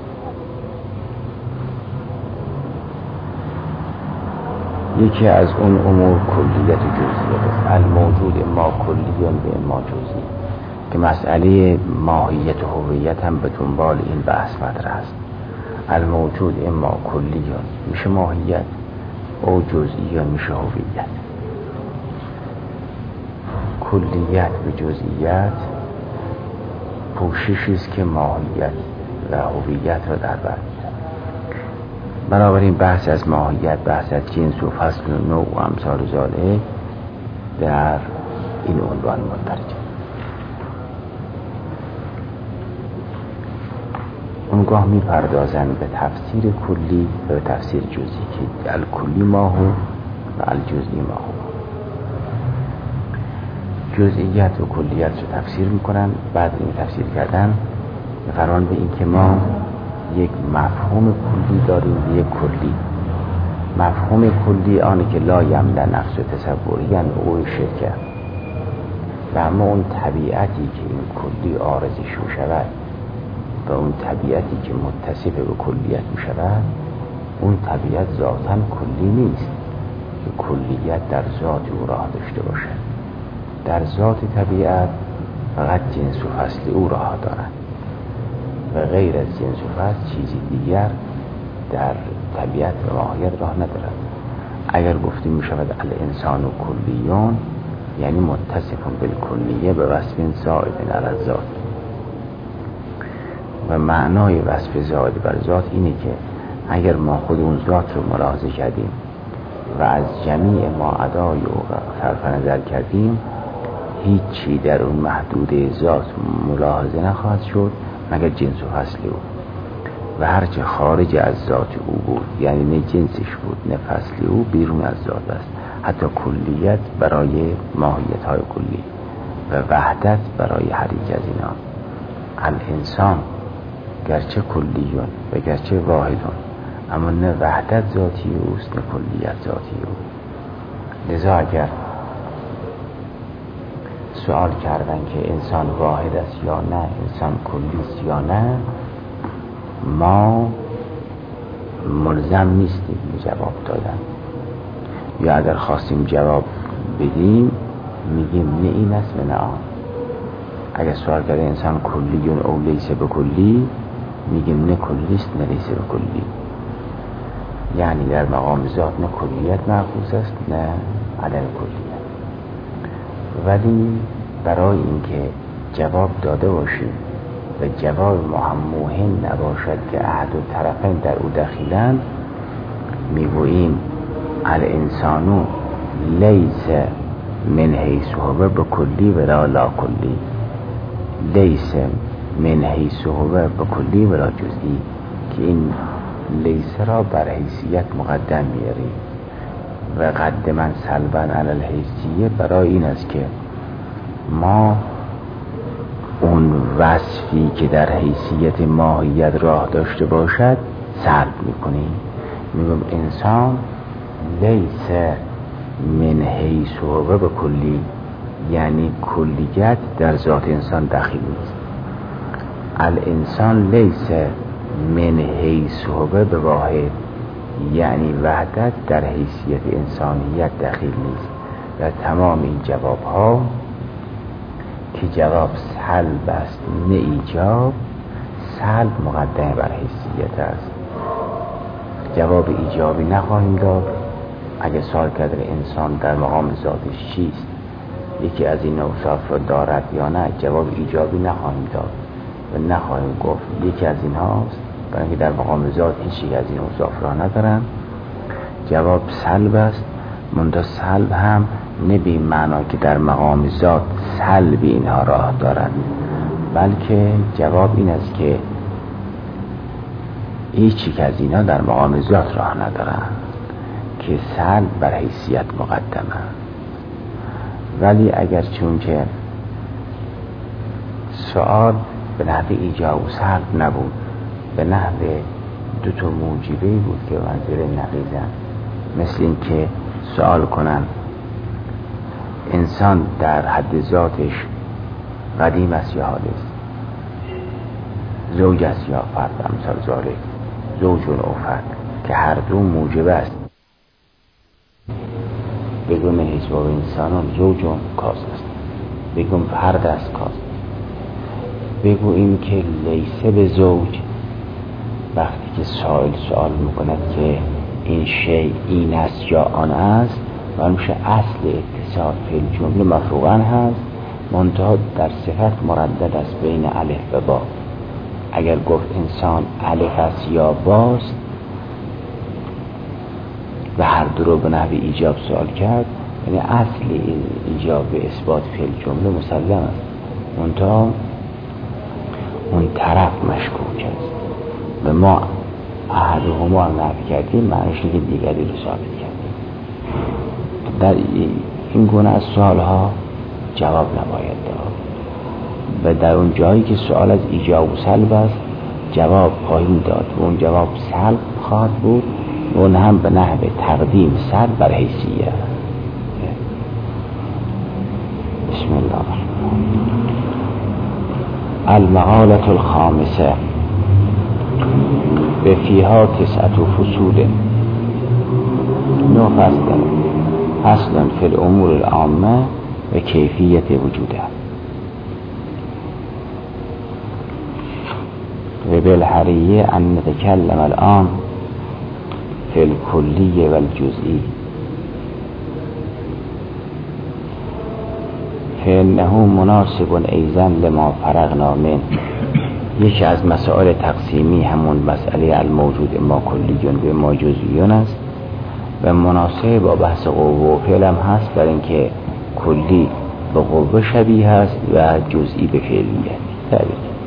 یکی از اون امور کلیت و جزئیات است. الموجود ما کلیون به ما جزئی که مسئله ماهیت و هویت هم به دنبال این بحث مطرح است. الموجود اما کلیون میشه ماهیت او جزئیون میشه هویت. کلیت به جزئیات پوششی است که ماهیت و هویت را در بر می‌گیرد. بنابراین بحث از ماهیت، بحث از جنس و فصل و نوع و امثال ذالک در این عنوان مندرجه. اونگاه می پردازند به تفسیر کلی و به تفسیر جزئی که الکلی ما هو و الجزئی ما هو. جزئیات و کلیت رو تفسیر میکنن. بعد این تفسیر کردن میفرمان به این که ما یک مفهوم کلی داریم و یک کلی. مفهوم کلی آنه که لا یملأ نفس و تصوری ان او شرکه و اما اون طبیعتی که این کلی عارضش رو شود و اون طبیعتی که متصف به کلیت می شود اون طبیعت ذاتاً کلی نیست که کلیت در ذات او راه داشته باشد. در ذات طبیعت فقط جنس و فصل او راه دارد و غیر از جنس و فصل چیزی دیگر در طبیعت و ماهیت راه ندارد. اگر گفتیم می شود الانسان و کلیون یعنی متصف بالکلیه به وصف زائد علی الذات و معنای وصف زائد بر ذات اینه که اگر ما خود اون ذات رو ملاحظه کردیم و از جمیع ما ادای و صرف نظر کردیم هیچ چی در اون محدوده ذات ملاحظه نخواهد شد مگر جنس و فصل او و هرچه خارج از ذات او بود یعنی نه جنسش بود نه فصل او بیرون از ذات است. حتی کلیت برای ماهیت های کلی و وحدت برای هر یک از اینا. الانسان گرچه کلیون و گرچه واحدون اما نه وحدت ذاتی اوست نه کلیت ذاتی او. لذا اگر سوال کردن که انسان واحد است یا نه انسان کلی است یا نه ما ملزم نیستیم به جواب دادن یا اگر خواستیم جواب بدیم میگیم نه این است و نه آن. اگر سوال کرده انسان کلیون او لیس به کلی میگیم نه کلی است نه لیس به کلی، یعنی در مقام ذات نه کلیت محفوظ است نه عدم کلیت. ولی برای اینکه جواب داده باشیم و جواب ما هم مهم نباشد که احد و طرفین در او دخیلند میگوییم الانسانو لیس من حیث هو به کلی ولا لا کلی، لیس من حیث هو به کلی ولا جزئی که این لیسه را بر حیثیت مقدم میاری و قدما سلبا علی الحیثیه برای این است که ما اون وصفی که در حیثیت ماهیت راه داشته باشد سلب میکنیم. میگم انسان لیسه من حیث هو به کلی، یعنی کلیت در ذات انسان داخل نیست. الانسان لیسه من حیث هو به واحد، یعنی وحدت در حیثیت انسانیت داخل نیست. و تمام این جواب ها که جواب سلب است نه ایجاب، سلب مقدم بر حیثیت است. جواب ایجابی نخواهیم داد. اگه سوال کرده انسان در مقام ذاتش چیست، یکی از این اوصاف را دارد یا نه، جواب ایجابی نخواهیم داد و نخواهیم گفت یکی از این هاست، برای اینکه در مقام ذات هیچ یک از این اوصاف را ندارن. جواب سلب است، منتها سلب هم نه به معنا که در مقام ذات سلب اینها راه دارد، بلکه جواب این است که هیچ یک از اینها در مقام ذات راه ندارن که سلب بر حیثیت مقدمه. ولی اگر چون که سؤال به نحو ایجاب و سلب نبود، به نحو دو تا موجبه بود که منظور نقیزن، مثل این که سؤال کنن انسان در حد ذاتش قدیم است یا حادث، زوج است یا فرد، امثال ذالک، زوج و فرد، که هر دو موجبه است. بگم حیث با انسانان زوج و کاز است، بگم فرد است کاز. بگو این که لیسه به زوج، وقتی که سائل سوال میکند که این شیء این است یا آن است، و میشه اصل اتصال فی الجمله مفروغاً هست، منتها در صفت مردد است بین الف و با. اگر گفت انسان الف است یا باست و هر دو رو به نحو ایجاب سوال کرد، یعنی اصل ایجاب به اثبات فی الجمله مسلم است، منتها اون طرف مشکوک است. و ما احدهما نفی کردیم، معنیش که دیگری رو ثابت کردیم. در این گونه از سوال ها جواب نباید داد و در اون جایی که سوال از ایجاب و سلب است جواب خواهیم داد و اون جواب سلب خواهد بود و اون هم به نحو تقدیم سلب بر حیثیه. بسم الله. المقالة الخامسه به فیها تسعت و فصول نو فصل فصل فی الامور العامه و کیفیت وجوده و بالحریه ان نتکلم الان فی الکلی و الجزئی فانه مناسب ایضا لما فرغنا من. یکی از مسائل تقسیمی همون مسئله الموجود اما کلیون و اما جزئیون است و مناسب با بحث قوه و فعل هم هست، برای اینکه کلی به قوه شبیه هست و جزئی به فعلیه.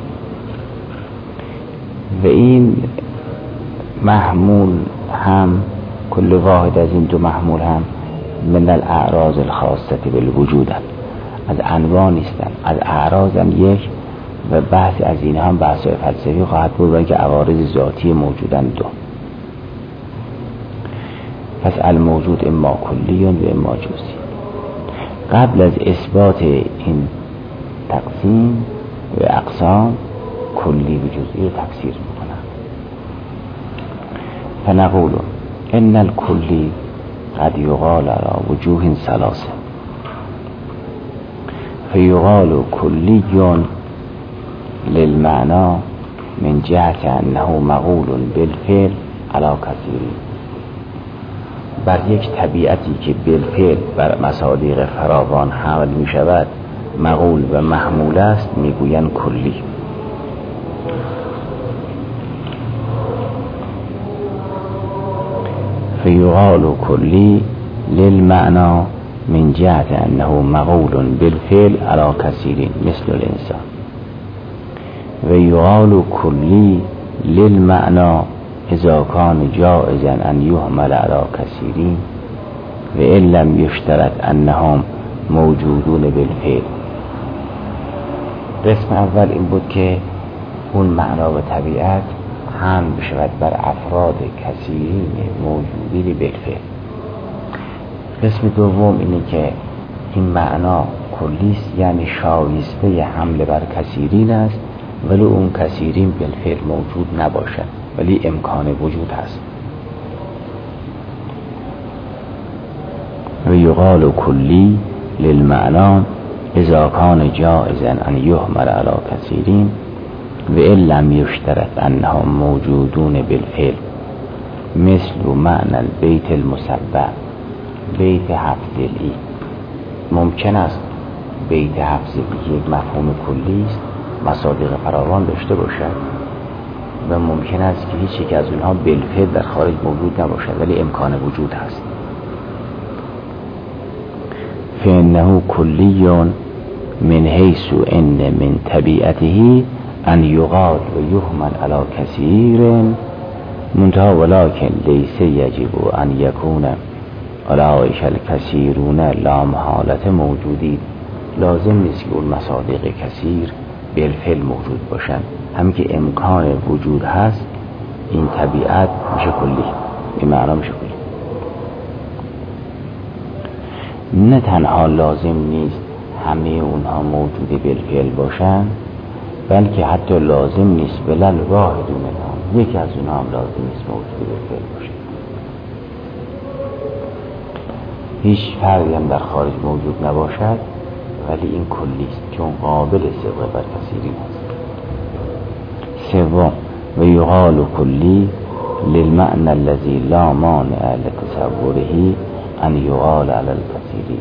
و این محمول هم کل واحد از این دو محمول هم من الاعراض الخاصه بالوجود هم. از انواع نیستن، از اعراض هم یک و بحث از این هم بحث فلسفی خواهد بود، برای که عوارض ذاتی موجودن دو. پس الموجود اما کلیون و اما جزئی. قبل از اثبات این تقسیم و اقسام کلی و جزئی رو تفسیر میکنن. فنقول ان الکلی قد یقال على وجوه ثلاثه فیقال کلیون للمعنى من جهت انه مقول بالفعل على کثیر. بر یک طبیعتی که بالفعل بر مصادیق فراوان حمل می شود مقول و محمول است میگویند کلی. فیقال کلی للمعنى من جهت انه مقول بالفعل على کثیر مثل الانسان و یقال کلی للمعنى اذا کان جائزا ان یحمل علی کثیرین و ان لم یشترط انهم موجودون بالفعل. قسم اول این بود که اون معنا و طبیعت هم بشود بر افراد کثیرین موجودین بالفعل. قسم دوم اینه که این معنا کلیست، یعنی شایسته حمل بر کثیرین است ولی اون کثیرین بالفعل موجود نباشد ولی امکان وجود هست. و یقال کلی للمعنى اذا کان جائزا ان یحمل علی کثیرین و ان لم یشترط انهم موجودون بالفعل، مثل معنى البیت المسبع، بیت هفت ضلعی. ممکن است بیت هفت ضلعی یک مفهوم کلی است، مصادیق فراوان داشته باشد و ممکن است که هیچ یک از اونها بالفعل در خارج موجود نباشد ولی امکان وجود هست. فإنه کلی من حیث ان من طبیعته ان یقال و یحمل علی کثیر منتهی ولکن لیس یجب ان یکون اولئک الکثیرون لا محالة موجودین. لازم نیست که اون مصادیق کثیر بالفعل موجود باشن، همین که امکان وجود هست این طبیعت میشه کلی، این معنا میشه کلی. نه تنها لازم نیست همه اونها موجود بالفعل باشن، بلکه حتی لازم نیست بلل واحد اونها، یکی از اونها هم لازم نیست موجود بالفعل باشه. هیچ فردی هم در خارج موجود نباشد ولی این کلیست چون قابل صدق بر کثیرین است. سوم و یقال کلی للمعنى الذي لا مانع لتصوره ان یقال علی الکثیرین.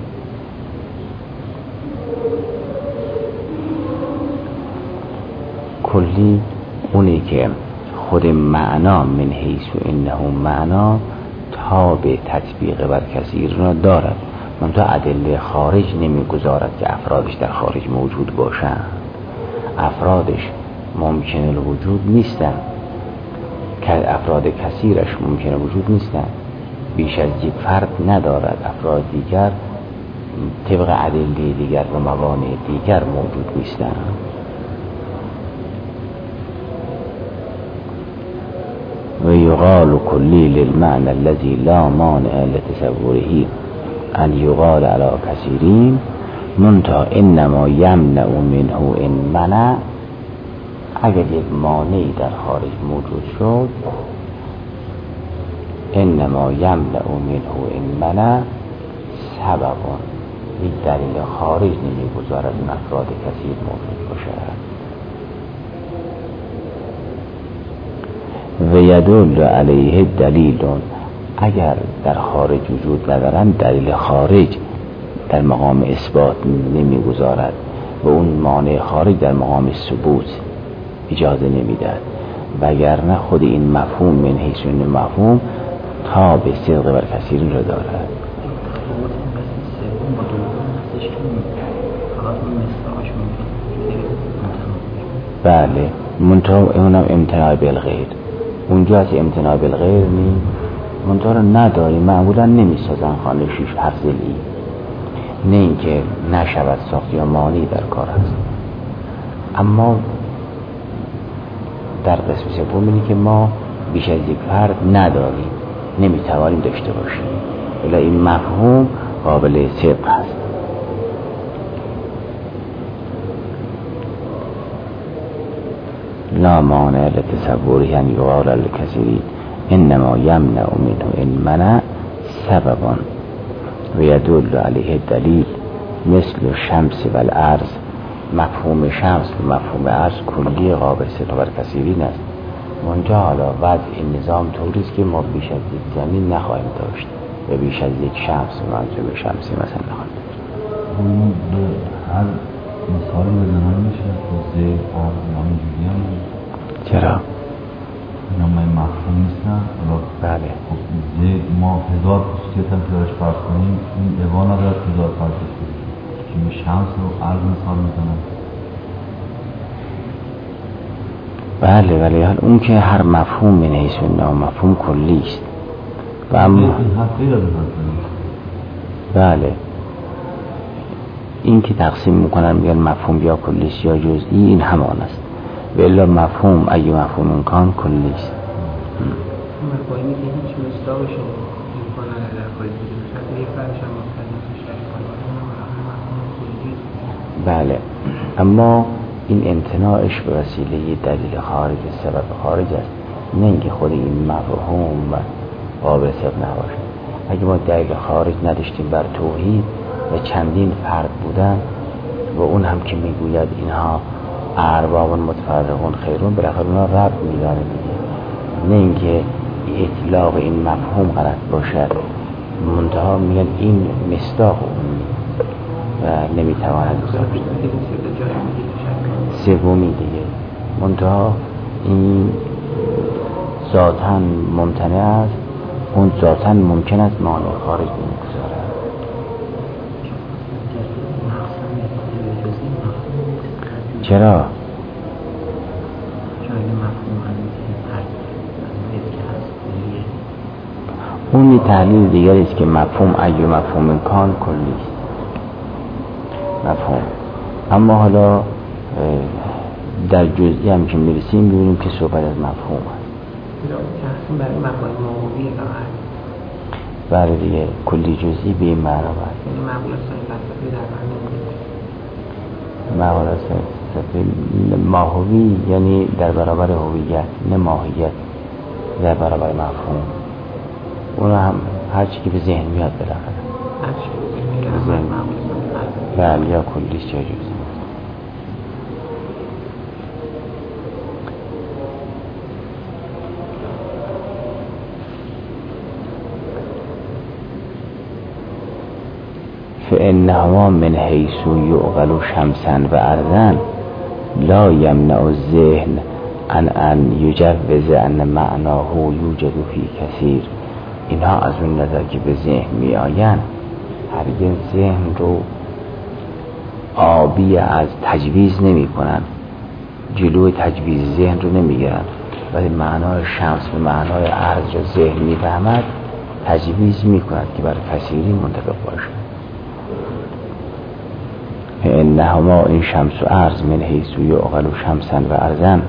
کلی اونی که خود معنا من حیث انه معنا تابع تطبیق بر کثیر را دارد، منتها ادله خارج نمیگذارد که افرادش در خارج موجود باشند. افرادش ممکن الوجود نیستند، که افراد کثیرش ممکن وجود نیستند، بیش از یک فرد ندارد. افراد دیگر طبق ادله دیگر و موانع دیگر موجود نیستند. و یقال کلی للمعنى الذي لا مانع لتصوره ان یقال علی کثیرین منتهی انما یمنع منه ان منع. اگر یک مانعی در خارج موجود شد انما یمنع منه ان منع سبب، یک دلیل خارج نمیگذارد این افراد کثیر موجود باشد. و یدل علیه دلیل، اگر در خارج وجود ندارند دلیل خارج در مقام اثبات نمیگذارد و اون مانع خارج در مقام ثبوت اجازه نمیدهد، وگرنه خود این مفهوم من حیث این مفهوم تا به صدق بر کثیرین را دارد. بله، منتها اونم امتناع بالغیر، اونجا از امتناع بالغیر نی منتها رو نداریم، معمولا نمیسازن خانه شیش هر ضلعی، نه اینکه نشود ساخت یا مانی در کار هست. اما در قسم سوم اینه که ما بیش از یک فرد نداریم، نمیتوانیم داشته باشیم، ولی این مفهوم قابل صدق هست. لا مانع لتصوره ان یقال للکثیرین انما یمنع منه ان منع سبب و یدل علیه دلیل مثل شمس و الارض. مفهوم شمس و مفهوم ارض کلی قابل صدق بر کثیرین است، منجا حالا وضع این نظام طوریست که ما بیش از یک زمین نخواهیم داشت و بیش از یک شمس و منظوم شمسی مثلا نخواهیم داشت.
اون هر مثالی بزنن میشه توضیح عرض نامجوری هم
چرا؟
اینا ما مفهوم نیستن.
بله
ما هزار خصوصیت هم که فرض کنیم این ایوان ندارد هزار فرض کنیم که به شمس رو عرض مثال میزنن.
بله ولی حال اون که هر مفهوم من حیث نامفهوم کلی است و اما
این حرف غیر از
بله این که تقسیم میکنن میگن مفهوم یا کلی است یا جزئی این همان است و الا مفهوم اگه مفهوم امکان کلی است.
مفاهیمی که هیچ مصداقش امکان نداره کلی شاید یه فرقش هم مختلف شاید.
بله اما این امتناعش به وسیله دلیل خارج سبب خارج است، نه اینکه خود این مفهوم قابل صدق نباشه. اگه ما دلیل خارج نداشتیم بر توحید و چندین فرد بودن و اون هم که میگوید اینها ارباب متفرقون خیرون، بالاخره اونا رب میداره دیگه، نه اینکه اطلاق این مفهوم غلط باشد. منتها میگن این مصداق اون و نمیتواند گذاشت. سومی دیگه منتها این ذاتاً ممتنع است، اون ذاتاً ممکن است مانع خارج نمیگذارد. چرا؟ اون تحلیل دیگری است که مفهوم ای مفهوم امکان کلی است مفهوم. اما حالا در جزئی هم که میرسیم ببینیم که صحبت از مفهوم است.
برای مفاهیم عمومی
بله دیگه کلی جزئی به این معنا است.
یعنی معقول است فلسفی در معنی
معقول است ماهوی یعنی در برابر هویت، نه ماهیت در برابر مفهوم. اون هم هر چی که به ذهن میاد بالاخره
هر چی که به ذهن میاد
بله یا کلی است یا جزئی. فإنهما من حیث یعقل شمسا و ارضا لا یمنع الذهن ان ان یجوز ان معناه یوجد فی کثیر. اینها از اون نظر که به ذهن می آیند هرگز ذهن رو آبی از تجویز نمی کنند، جلوی تجویز ذهن رو نمی گیرند، ولی معنای شمس و معنای ارض رو ذهن می فهمد تجویز می کند که برای کثیری منطبق باشد. انهما این شمس و ارض من حیث یعقل شمسا و ارضا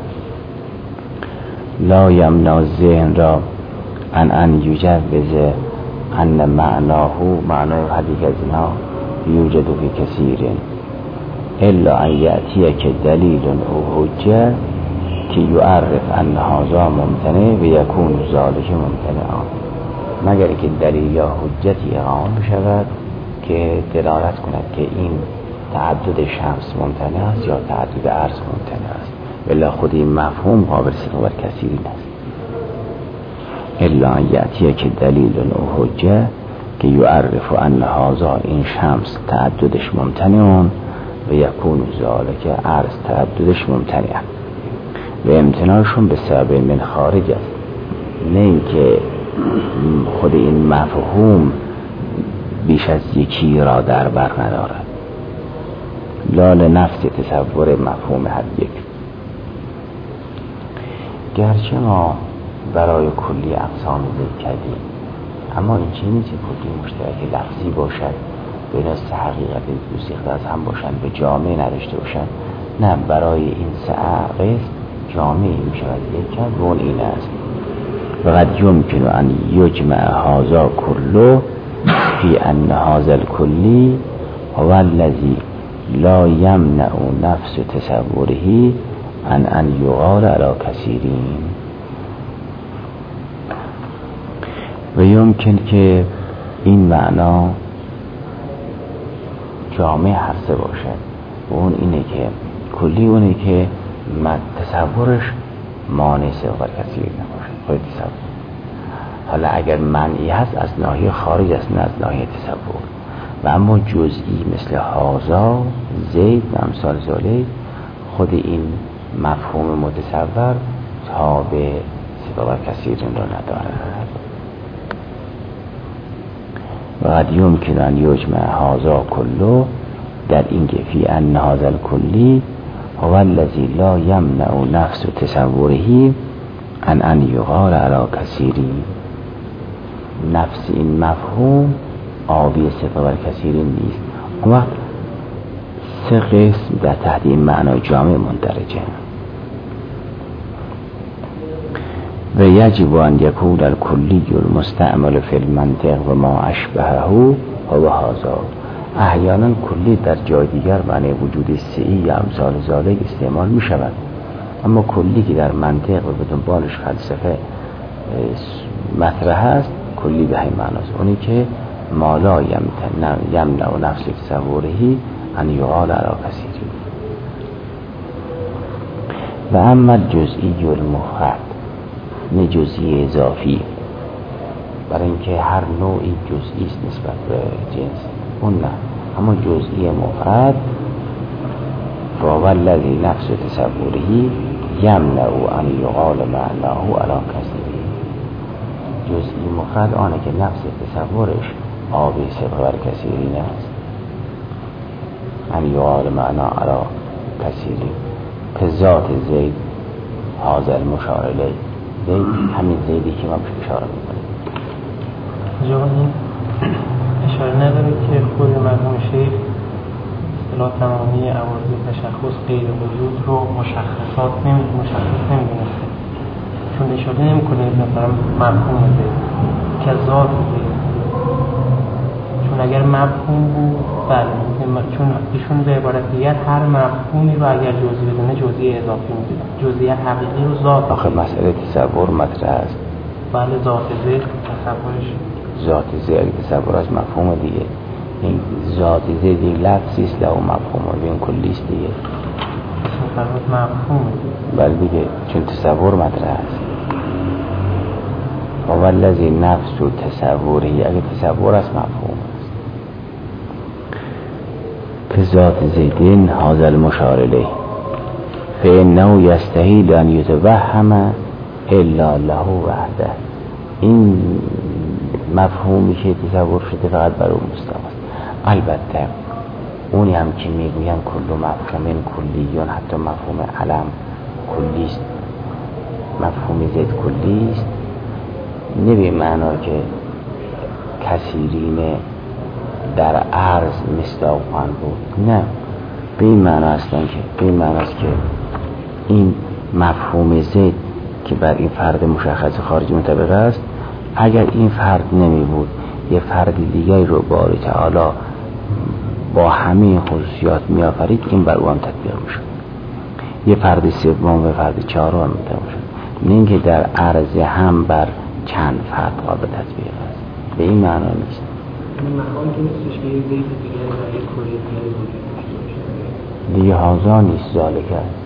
لا یمنع ذهن را ان ان یجوز ان معناه معنای حدیث از اینها یوجد فی کثیر الا ان یأتی که دلیل او حجه که یعرف ان هذا ممتنع و یکون ذلک ممتنعا، مگر که دلیل یا حجتی اقامه بشود که دلالت کند که این تعدد شمس ممتنع است یا تعدد ارض ممتنع است، الا خود این مفهوم قابل صدق بر کثیری است. الا ان یأتی که دلیل او حجه که یعرف ان هذا این شمس تعددش ممتنع و یکون ذلک ارض تعددش ممتنع و امتناعشون به سبب من خارج است، نه اینکه خود این مفهوم بیش از یکی را در بر ندارد، لا لنفس تصور مفهوم هر یک. گرچه ما برای کلی اقسام ذکر کردیم، اما این چه نیست کلی مشترک لفظی باشد بین سه حقیقت گسیخته از هم باشند به جامعه نداشته باشند، نه، برای این سه قسم جامعه می شود یک کرد و اون این است. و قد یمکن ان یجمع هذا کله فی ان هذا الکلی هو الذی لا یمنع نفس تصوره ان ان یقال علی کثیرین. و یمکن که این معنا جامع هر سه باشد و اون اینه که کلی اونه که تصورش مانع صدق بر کثیر نباشد خود تصور. حالا اگر منعی هست از ناحیه خارج است نه از ناحیه تصور، و اما جزئی مثل هازا زید و امثال ذالک خود این مفهوم متصور تابع صدق بر کثیر را ندارد. و قد یمکن ان یجمع هذا کله در این که فی ان هذا الکلی هو الذی لا یمنع نفس تصوره ان ان یقال علی کثیری. نفس این مفهوم آبی صفه بر کثیری نیست. اون وقت سه قسم در تحت این معنای جامع مندرجه. و یجب ان یکون الکلی المستعمل فی المنطق و ما اشبهه هو هذا. احیانا کلی در جای دیگر معنی وجود سعی یا امثال ذالک استعمال می شود، اما کلی که در منطق و به دنبالش فلسفه مطرح است کلی به این معناست. اونی که ما لا یمنع نفس تصوره ان یقال علی کثیری. و اما جزئی المفرد، نه جزئی اضافی، برای اینکه هر نوعی جزئی است نسبت به جنس، اون نه، اما جزئی مفرد فهو الذی نفس تصوره یمنع ان یقال معناه علی کثیری. جزئی مفرد آنه که نفس تصورش آبی صفه بر کثیری نیست. ان یقال معناه علی کثیری که ذات زید هذا المشار الیه، زید همین زیدی که ما بهش اشاره میکنیم.
جا این اشاره نداره که خود مرحوم شیخ اصطلاح تمامی عوارض تشخص غیر وجود رو مشخصات نمی مشخص نمیدونسته، چون اشاره نمیکنه مثلا مفهوم زید که ذات زید، چون اگر مفهوم بود بله، چون ایشون به عبارت دیگر هر مفهومی رو اگر جزئی بدونه جزئی اضافی میدونه، جزئی حقیقی رو ذات.
آخه مسئله تصور مطرح است.
بله ذات زید تصورش
ذات زید تصور از مفهوم دیگه. این ذات زید یک لفظی است له مفهوم و این کلی است دیگه.
فرمود مفهوم
بله دیگه، چون تصور مطرح است. و الذی نفس و تصوری، اگه تصور از مفهوم است که ذات زیدین هذا المشار الیه فانه یستحیل ان یتوهم الا له وحده. این مفهومی که تصور شده فقط برای اون مستقیم است. البته اونی هم که میگوین کل مفهوم کلیون، حتی مفهوم علم کلی است، مفهوم زید کلی است، نه به معنا که کثیرین در عرض مصداقان بود، نه، به این معنا هستن که به این معنا است که این مفهوم زید که بر این فرد مشخص خارجی منطبق است، اگر این فرد نمی بود یه فرد دیگری رو باری تعالی با همه خصوصیات می آفرید، این بر او هم تطبیق می شد. یه فرد سوم و فرد چهارم هم تطبیق می شد، نه اینکه در عرض هم بر چند فرد قابل تطبیق است. به این معنا نیست.
این مقام که نیستش که یه زید دیگر و یه کلی دیگری وجود داشته
دیگه هازا نیست، ذالک است.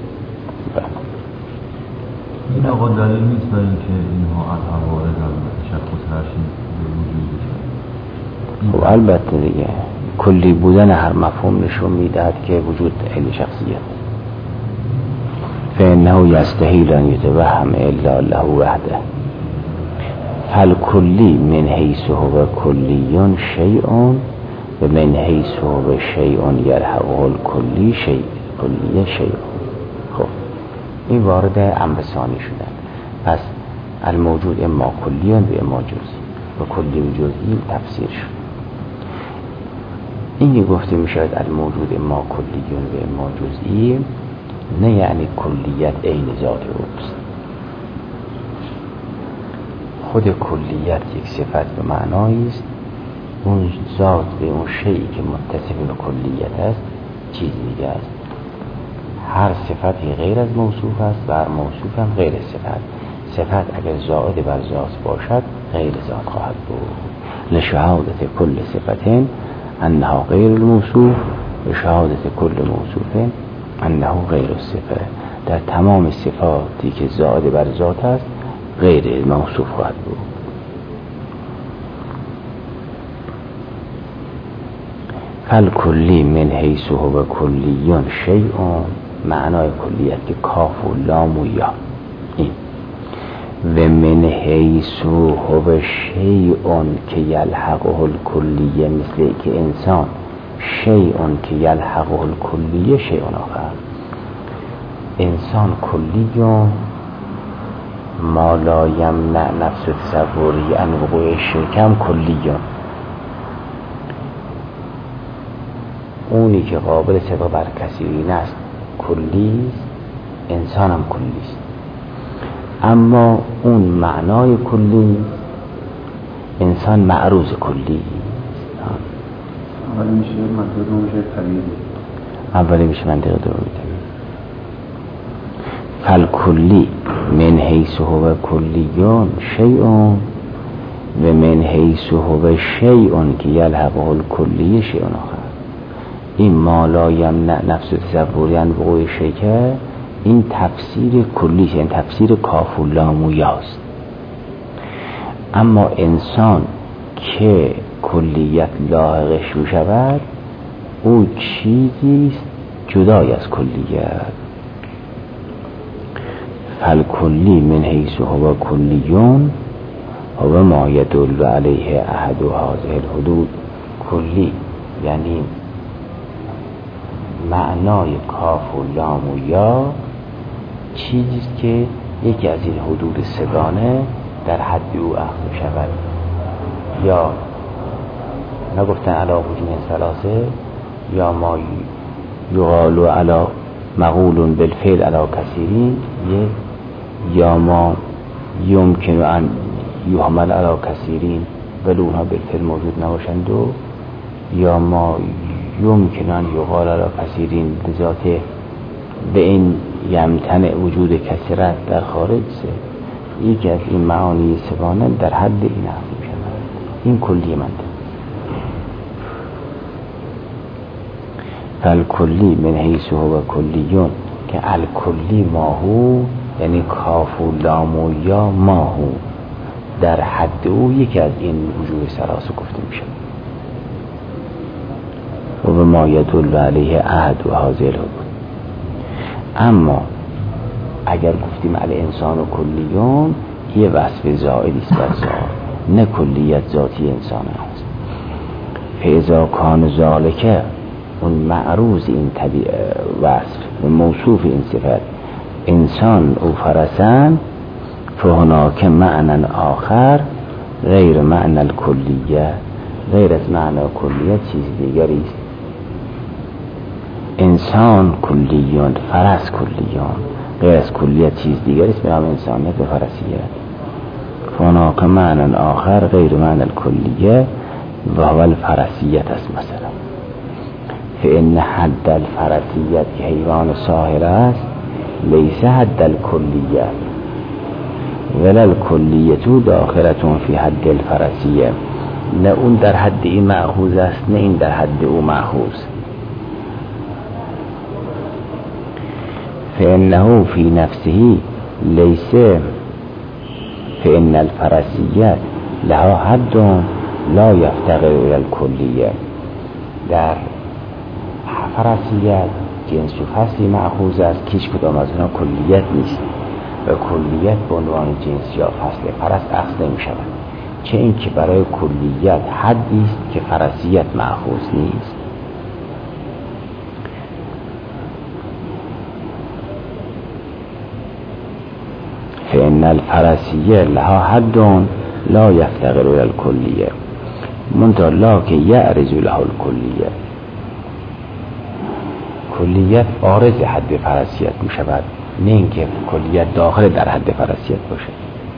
این آقا دلیل نیست برای اینکه اینها از عوارض هم تشخص هرشی به وجود بشن.
خب البته دیگه کلی بودن هر مفهوم نشون میدهد که وجود عین شخصیت. فانه یستحیل ان یتوهم الا له وحده. فالکلی من حیث هو کلیون شیء و من حیث هو شیء یلحقه الکلی شیء کلی شیء. خب این وارد امر ثانی شدن. پس الموجود اما کلیون و اما جزئی و کلی و جزئی تفسیر شد. این که گفته می شود الموجود اما کلیون و اما جزئی، نه یعنی کلیت عین ذات اوست. خود کلیت یک صفت به معنایی است، اون ذات به اون شیئی که متصف به کلیت است چیز دیگه است. هر صفتی غیر از موصوف است و هر موصوف هم غیر صفت. صفت اگر زائد بر ذات باشد غیر ذات خواهد بود. لشهادت کل صفتین انها غیر الموصوف و شهادت کل موصوف انه غیر الصفه. در تمام صفاتی که زائد بر ذات است غیر موصوف خواهد بود. فالکلی من حیث هو کلیون شیء، معنای کلیت که کاف و لام و یا این، و من حیث هو شیء که یلحقه الکلیه، مثل که انسان شیء که یلحقه الکلیه شیء آخر. انسان کلی و ما لا یمنع نفس تصوری ان وقوع شرکم کلی، اونی که قابل طبق بر کثیرین است کلی است، انسان هم کلی است. اما اون معنای کلی انسان معروض کلی است.
اولی میشه منطقه دو میشه طبیعی،
اولی میشه منطقه دو میشه فالکلی من حیث هو کلیون شیئون و من حیث هو شیئون که یلحقه الکلی شیئون آخر. این ما لا یمنع نفس تصوری ان وقوع شیء، این تفسیر کلیش، این تفسیر کاف و لام و یاست. اما انسان که کلیت لاحقش می شود او چیزیست جدای از کلیت. فالکلی من حیث هو کلیون هو ما یدل علیه احد هذه الحدود. کلی یعنی معنای کاف و لام و یا چیزیست که یکی از این حدود سگانه در حد او اخذ می شود. یا نگفتن علا وجوه ثلاثه، یا ما یقال علا مقول بالفعل علا کثیرین، یا ما یمکن ان یحمل علا کثیرین ولی اونها بالفعل موجود نباشند، و یا ما یمکن ان یقال علا کثیرین بذاته به این یمتن وجود کثرت در خارج سه. یکی از این معانی سگانه در حد این اخذ می شود. این کلی منطق. فالکلی من حیث هو کلیون که الکلی ماهو، یعنی کاف و لام و یا ماهو، در حد او یکی از این وجوه سلاسه گفته می شود. و به ما یدل علیه احد و هذه الحدود. اما اگر گفتیم علی انسان و کلیون، یه وصف زائدی است بر ذات، نه کلیت ذاتی انسان است. فاذا کان ذالک، اون معروض این طبیع وصف و موصوف این صفت انسان او فرسن، فهناک معنی آخر غیر معنی الکلیه، غیر از معنی کلیه چیز دیگری است. انسان کلیون، فرس کلیون، غیر از کلیت چیز دیگری است به نام انسانیت و فرسیت. فهناک معنی آخر غیر معنی الکلیه و هو الفرسیت است. مثلا فإن حد الفرسیت که حیوان ساحر است لیس حد الکلیت ولا الکلیتو داخلتون فی حد الفرسیه، نه اون در حد این مأخوذ است نه این در حد او مأخوذ. فإنه فی نفسه لیس، فإن الفرسیت لها حد لا یفتقر الی الکلیه. در فرسیت جنس و فصلی مأخوذ است که هیچ کدام از اونها کلیت نیست و کلیت به عنوان جنس یا فصل فرس اخذ نمی شود، چه این که برای کلیت حدی است که فرسیت مأخوذ نیست. فإن الفرسیه لها حد لا یفتقر الی الکلیه منتها لا که یعرض له الکلیه. کلیت عارض حد فرسیت می شود، نه اینکه کلیت داخل در حد فرسیت باشه.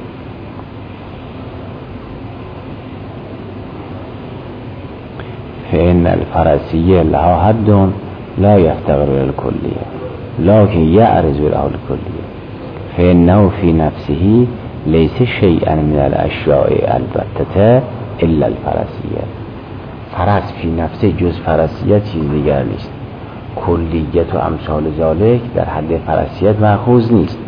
فإن الفرسیه لها حد لا یفتقر الی الکلیه لکن یعرض له الکلیه. فإنه فی نفسه لیس شیئا من الاشیاء البتة الا الفرسیه. فرس فی نفسه جز فرسیت چیز دیگر نیست. کلیت و امثال ذالک در حد فرسیت مأخوذ نیست.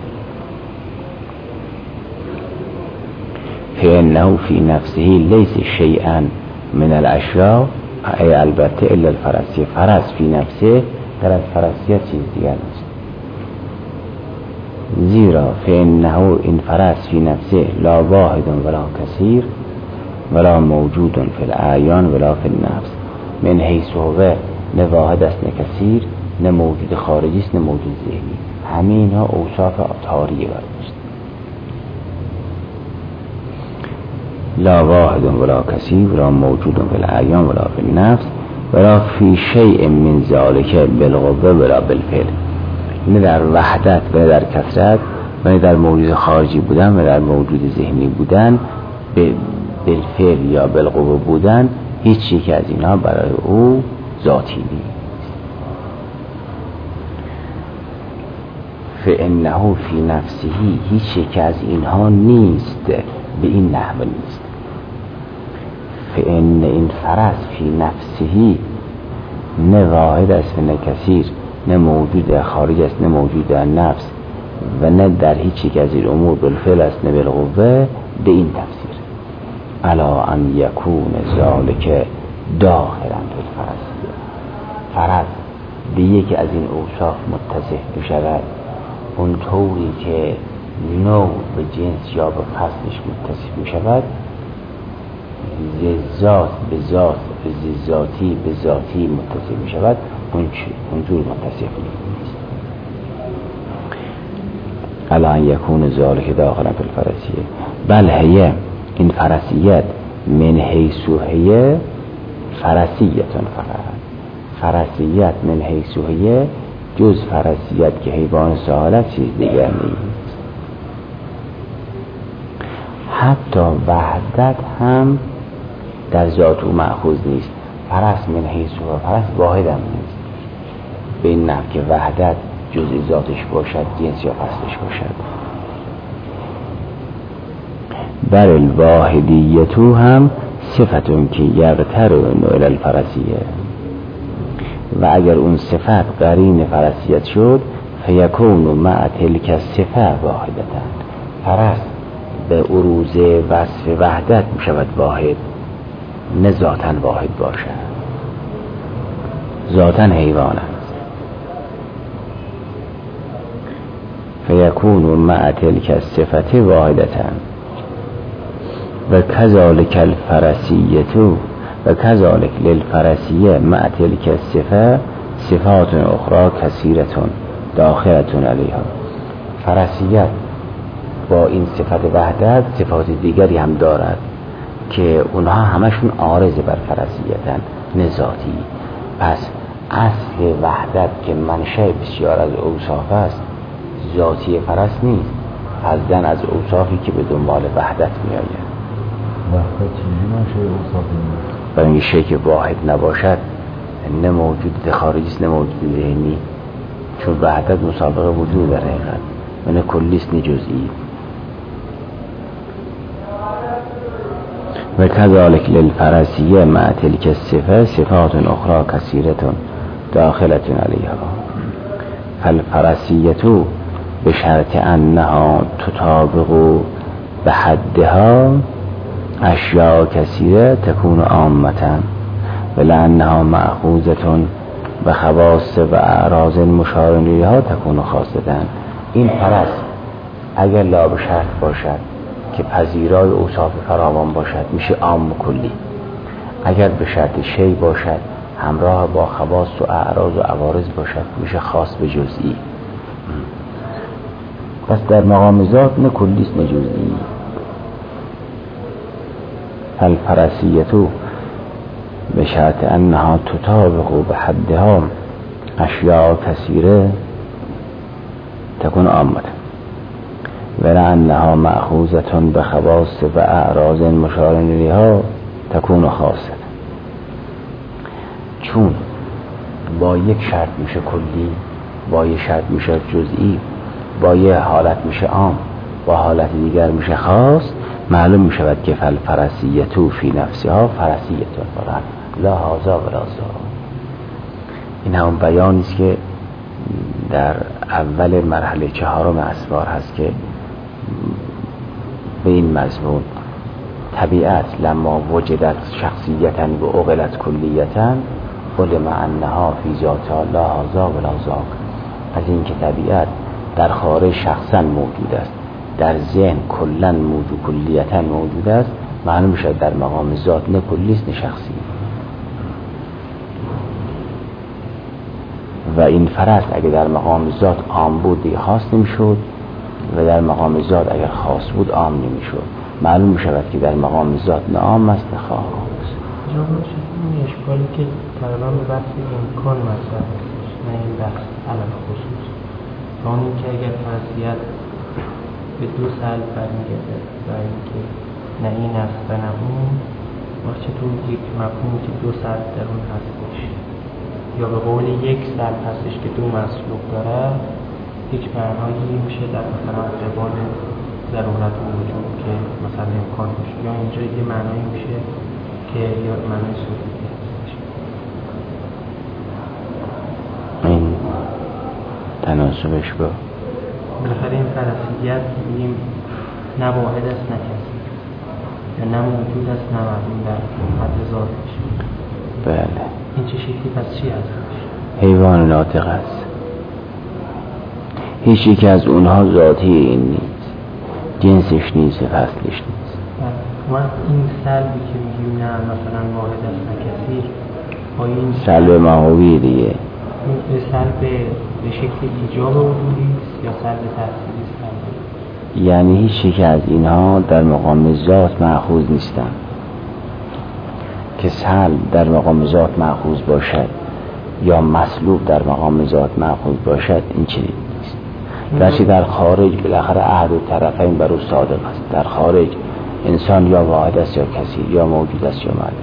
فإنه فی نفسه لیس شیئا من الاشیاء ای البته الا الفرسیه. فرس فی نفسه در از فرسیت چیز دیگر نیست. زیرا فإنه این فرس فی نفسه لا واحد ولا کثیر ولا موجود فی الاعیان ولا فی النفس من حیث هو، نه واحد است نه کثیر نه موجود خارجی است نه موجود ذهنی. همه اینها اوصاف طاریه برست. لا واحد ولا کثیر ولا موجود فی الاعیان ولا فی النفس ولا فی شیء من ذلک بالقوه ولا بالفعل. نه در وحدت و نه در کثرت و نه در موجود خارجی بودن و در موجود ذهنی بودن، به بالفعل یا بالقوه بودن، هیچ یک از اینها برای او ذاتی نیست. فانه فی نفسه، هیچ یک از اینها نیست، به این نحو نیست. فان این فرس فی نفسه، نه واحد است و نه کثیر، نه موجود خارج است نه موجود در نفس و نه در هیچ یک از این امور بالفعل است نه بالقوه، به این تفسیر. الا ان یکون ذلک داخلا فی الفرسیه، فرس به یکی از این اوصاف متصف بشود، اون طوری که نوع به جنس یا به فصلش متصف می شود، ذات به ذات به ذاتی به ذاتی متصف می شود، اونجور متصف نیست. الان یکون ذالک داخلا فی الفرسیه بل هیه، این فرسیت من حیث هیه فرسیتون، فقط فرسیت من حیث هیه، جز فرسیت که حیوان ساحل چیز دیگر نیست. حتی وحدت هم در ذات او مأخوذ نیست. فرس من حیث و فرس واحد هم نیست، به این نحو که وحدت جزء ذاتش باشد، جنس یا فصلش باشد. بر الواحدیتو هم صفتون که یغترون الی الفرسیه، و اگر اون صفت قرین فرسیت شد، فیکون مع تلک صفه واحدتن، فرس به عروض وصف وحدت می شود واحد، نه ذاتن واحد باشد. ذاتن حیوان است. فیکون مع تلک صفت واحدتن و کذالک الفرسیتو و کذالک للفرسیه مع تلک صفه صفات اخرى کثیرتون داخلتون علیها. فرسیت با این صفت وحدت صفات دیگری هم دارد که اونها همشون عارض بر فرسیتن، نه ذاتی. پس اصل وحدت که منشأ بسیار از اوصاف است، ذاتی فرس نیست، حداً از اوصافی که به دنبال وحدت می آید.
وحدت چیزی منشأ اوصاف نیست،
برای اینکه شیء که واحد نباشد، نه موجود خارجی است نه موجود ذهنی، چون وحدت مسابقه وجود در حقیقت و نه کلی است نه جزئی. و کذالک للفرسیه مع تلک الصفه صفات اخرى کثیرتون داخلتون علیها. فالفرسیتو به شرط انها تطابق به حدها اشیاء کثیره تکون عامتا ولانها مأخوذتون به خواص و اعراض مشار الیها تکون خاصتن. این فرس اگر لا به شرط باشد که پذیرای اوصاف فراوان باشد، میشه عام کلی. اگر به شرط شی باشد همراه با خواص و اعراض و عوارض باشد، میشه خاص به جزئی. پس در مقام ذات نه کلی است نه جزئی. الفرسیتو به شرط انها تطابق به حدها اشیاء کثیره تکون عامه ولانها مأخوذتون به خواص و اعراض مشار الیها تکون خاصه. چون با یک شرط میشه کلی، با یک شرط میشه جزئی، با یک حالت میشه عام، با حالت دیگر میشه خاص، معلوم میشود که فالفرسیتو فی نفسها فرسیتون فقط لا هذا ولا ذاک. این همون بیانی است که در اول مرحله چهارم اسرار هست که به این مضمون طبیعت لما وجدت شخصیتا و اغلت کلیتا علم انها فی ذاتها لا هذا ولا ذاک. از این که طبیعت در خارج شخصا موجود است، در ذهن کلا موجود کلیتا موجود است، معلوم شد در مقام ذات نه کلی است نه شخصی. و این فرض اگه در مقام ذات عام بود دیگه خاص نمیشد و در مقام ذات اگر خاص بود عام نمیشد. معلوم میشود که در مقام ذات نه عام است نه خاص.
جناب این اشکالی که تقریبا به بحث امکان مطرح هستش، نه این بحث علل خصوص. آن اینکه اگر فرضیت به دو سلب برمیگرده و اینکه نه این است و نه اون، ما چطور یک مفهومی که دو سلب در اون هستش یا به قول یک سلب هستش که دو مسلوب داره، هیچ معنایی میشه در مثلا قبال ضرورت وجود که مثلا امکان باشه، یا اینجا یه معنایی میشه که یا معنای صورتی هستش.
این تناسبش با
بالاخره این فرضیت میگیم نه واحد است نه کسی، یا نه موجود است نه معلوم در حد ذاتش.
بله.
این چه شکلی پس چی هستش؟
حیوان ناطق است. هیچ یک از اونها ذاتی این نیست، جنسش نیست، فصلش نیست.
و این سلبی که میگیم نه مثلا واحد است نه کثیر، آیا این
سلب ماهوی دیگه؟
این سلب به شکل ایجاب وجودی است یا سلب تحصیلی است؟
یعنی هیچ یک از اینها در مقام ذات مأخوذ نیستن که سلب در مقام ذات مأخوذ باشد یا مسلوب در مقام ذات مأخوذ باشد، این چنین نیست. گرچه در خارج بالاخره احد الطرفین بر او صادق است. در خارج انسان یا واحد است یا کثیر، یا موجود است یا معلوم.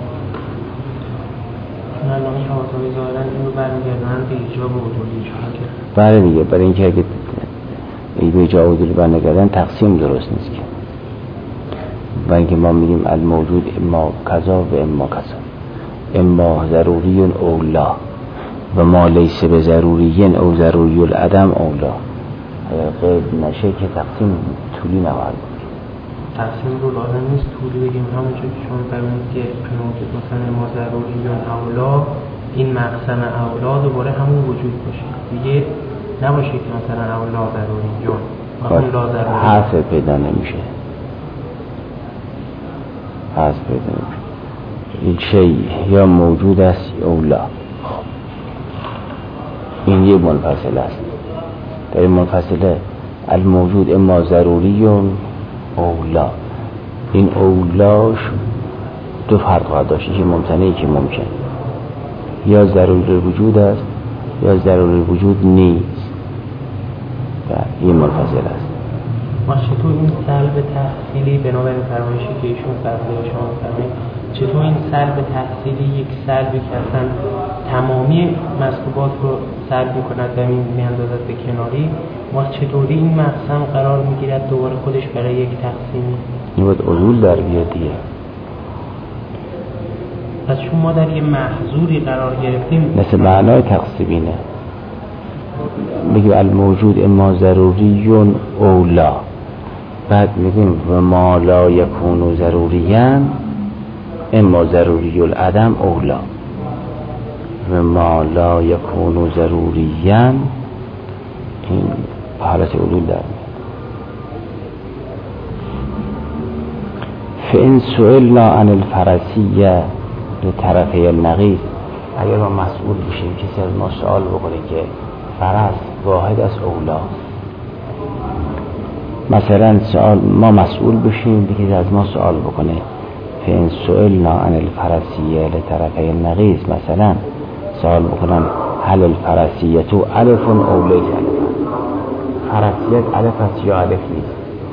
معلومی حواسوی ظاهرا اینو برمیگردن به ایجاب عدولی شده.
بله دیگه، برای اینکه اگه به ایجاب عدولی برنگردن تقسیم درست نیست که، و اینکه ما میگیم الموجود اما کذا و اما کذا، اما ضروری او لا و ما لیس به ضروری او ضروری العدم او لا. اگر غیب نشه که تقسیم طولی نباید بود.
تقسیم رو لازم نیست طولی بگیم، همونجور که شما فرمودید که موجود مثلا ما ضروری اولا، این مقسم اولا دوباره همون وجود باشه دیگه، نباشه که مثلا اولا ضروری جون اون لا ضروری
حرف پیدا نمیشه، حرف پیدا نمیشه. این شی یا موجود است اولا، این یه منفصل است. در این منفصله الموجود اما ضروری اولا، این اولاش دو فرق خواهد داشت، یکی ممتنعی که ممکن، یا ضروری وجود است یا ضروری وجود نیست. و این منفصل است.
ما چطور این سلب تحصیلی بنابراین فرمایشی که ایشون فرمایش شما فرمایید، چطور این سلب تحصیلی یک سلبی که اصلا تمامی مسلوبات رو سلب میکند و میاندازد به کناری، ما چطوری این مقسم قرار میگیرد دوباره خودش برای یک تقسیمی؟
این باید علول در بیاد دیگه.
پس چون ما در یه محظوری قرار گرفتیم،
مثل معنای تقسیمینه، میگیم الموجود اما ضروری اولا، بعد میگیم و ما لا یکون ضروریاً اما ضروری العدم اولا، و ما لا یکون ضروریاً، این حالت علول در میاد. فإن سئلنا عن الفرسیه لطرفی النقیض، اگر ما مسئول بشیم کسی از ما سوال بکنه که فرس واحد از اولا، مثلا سوال ما مسئول بشیم کسی از ما سوال بکنه فإن سئلنا عن الفرسیه لطرفی النقیض، مثلا سوال بکنن هل الفرسیه تو الف او لیس الف، فرسیت الف است یا الف نیست،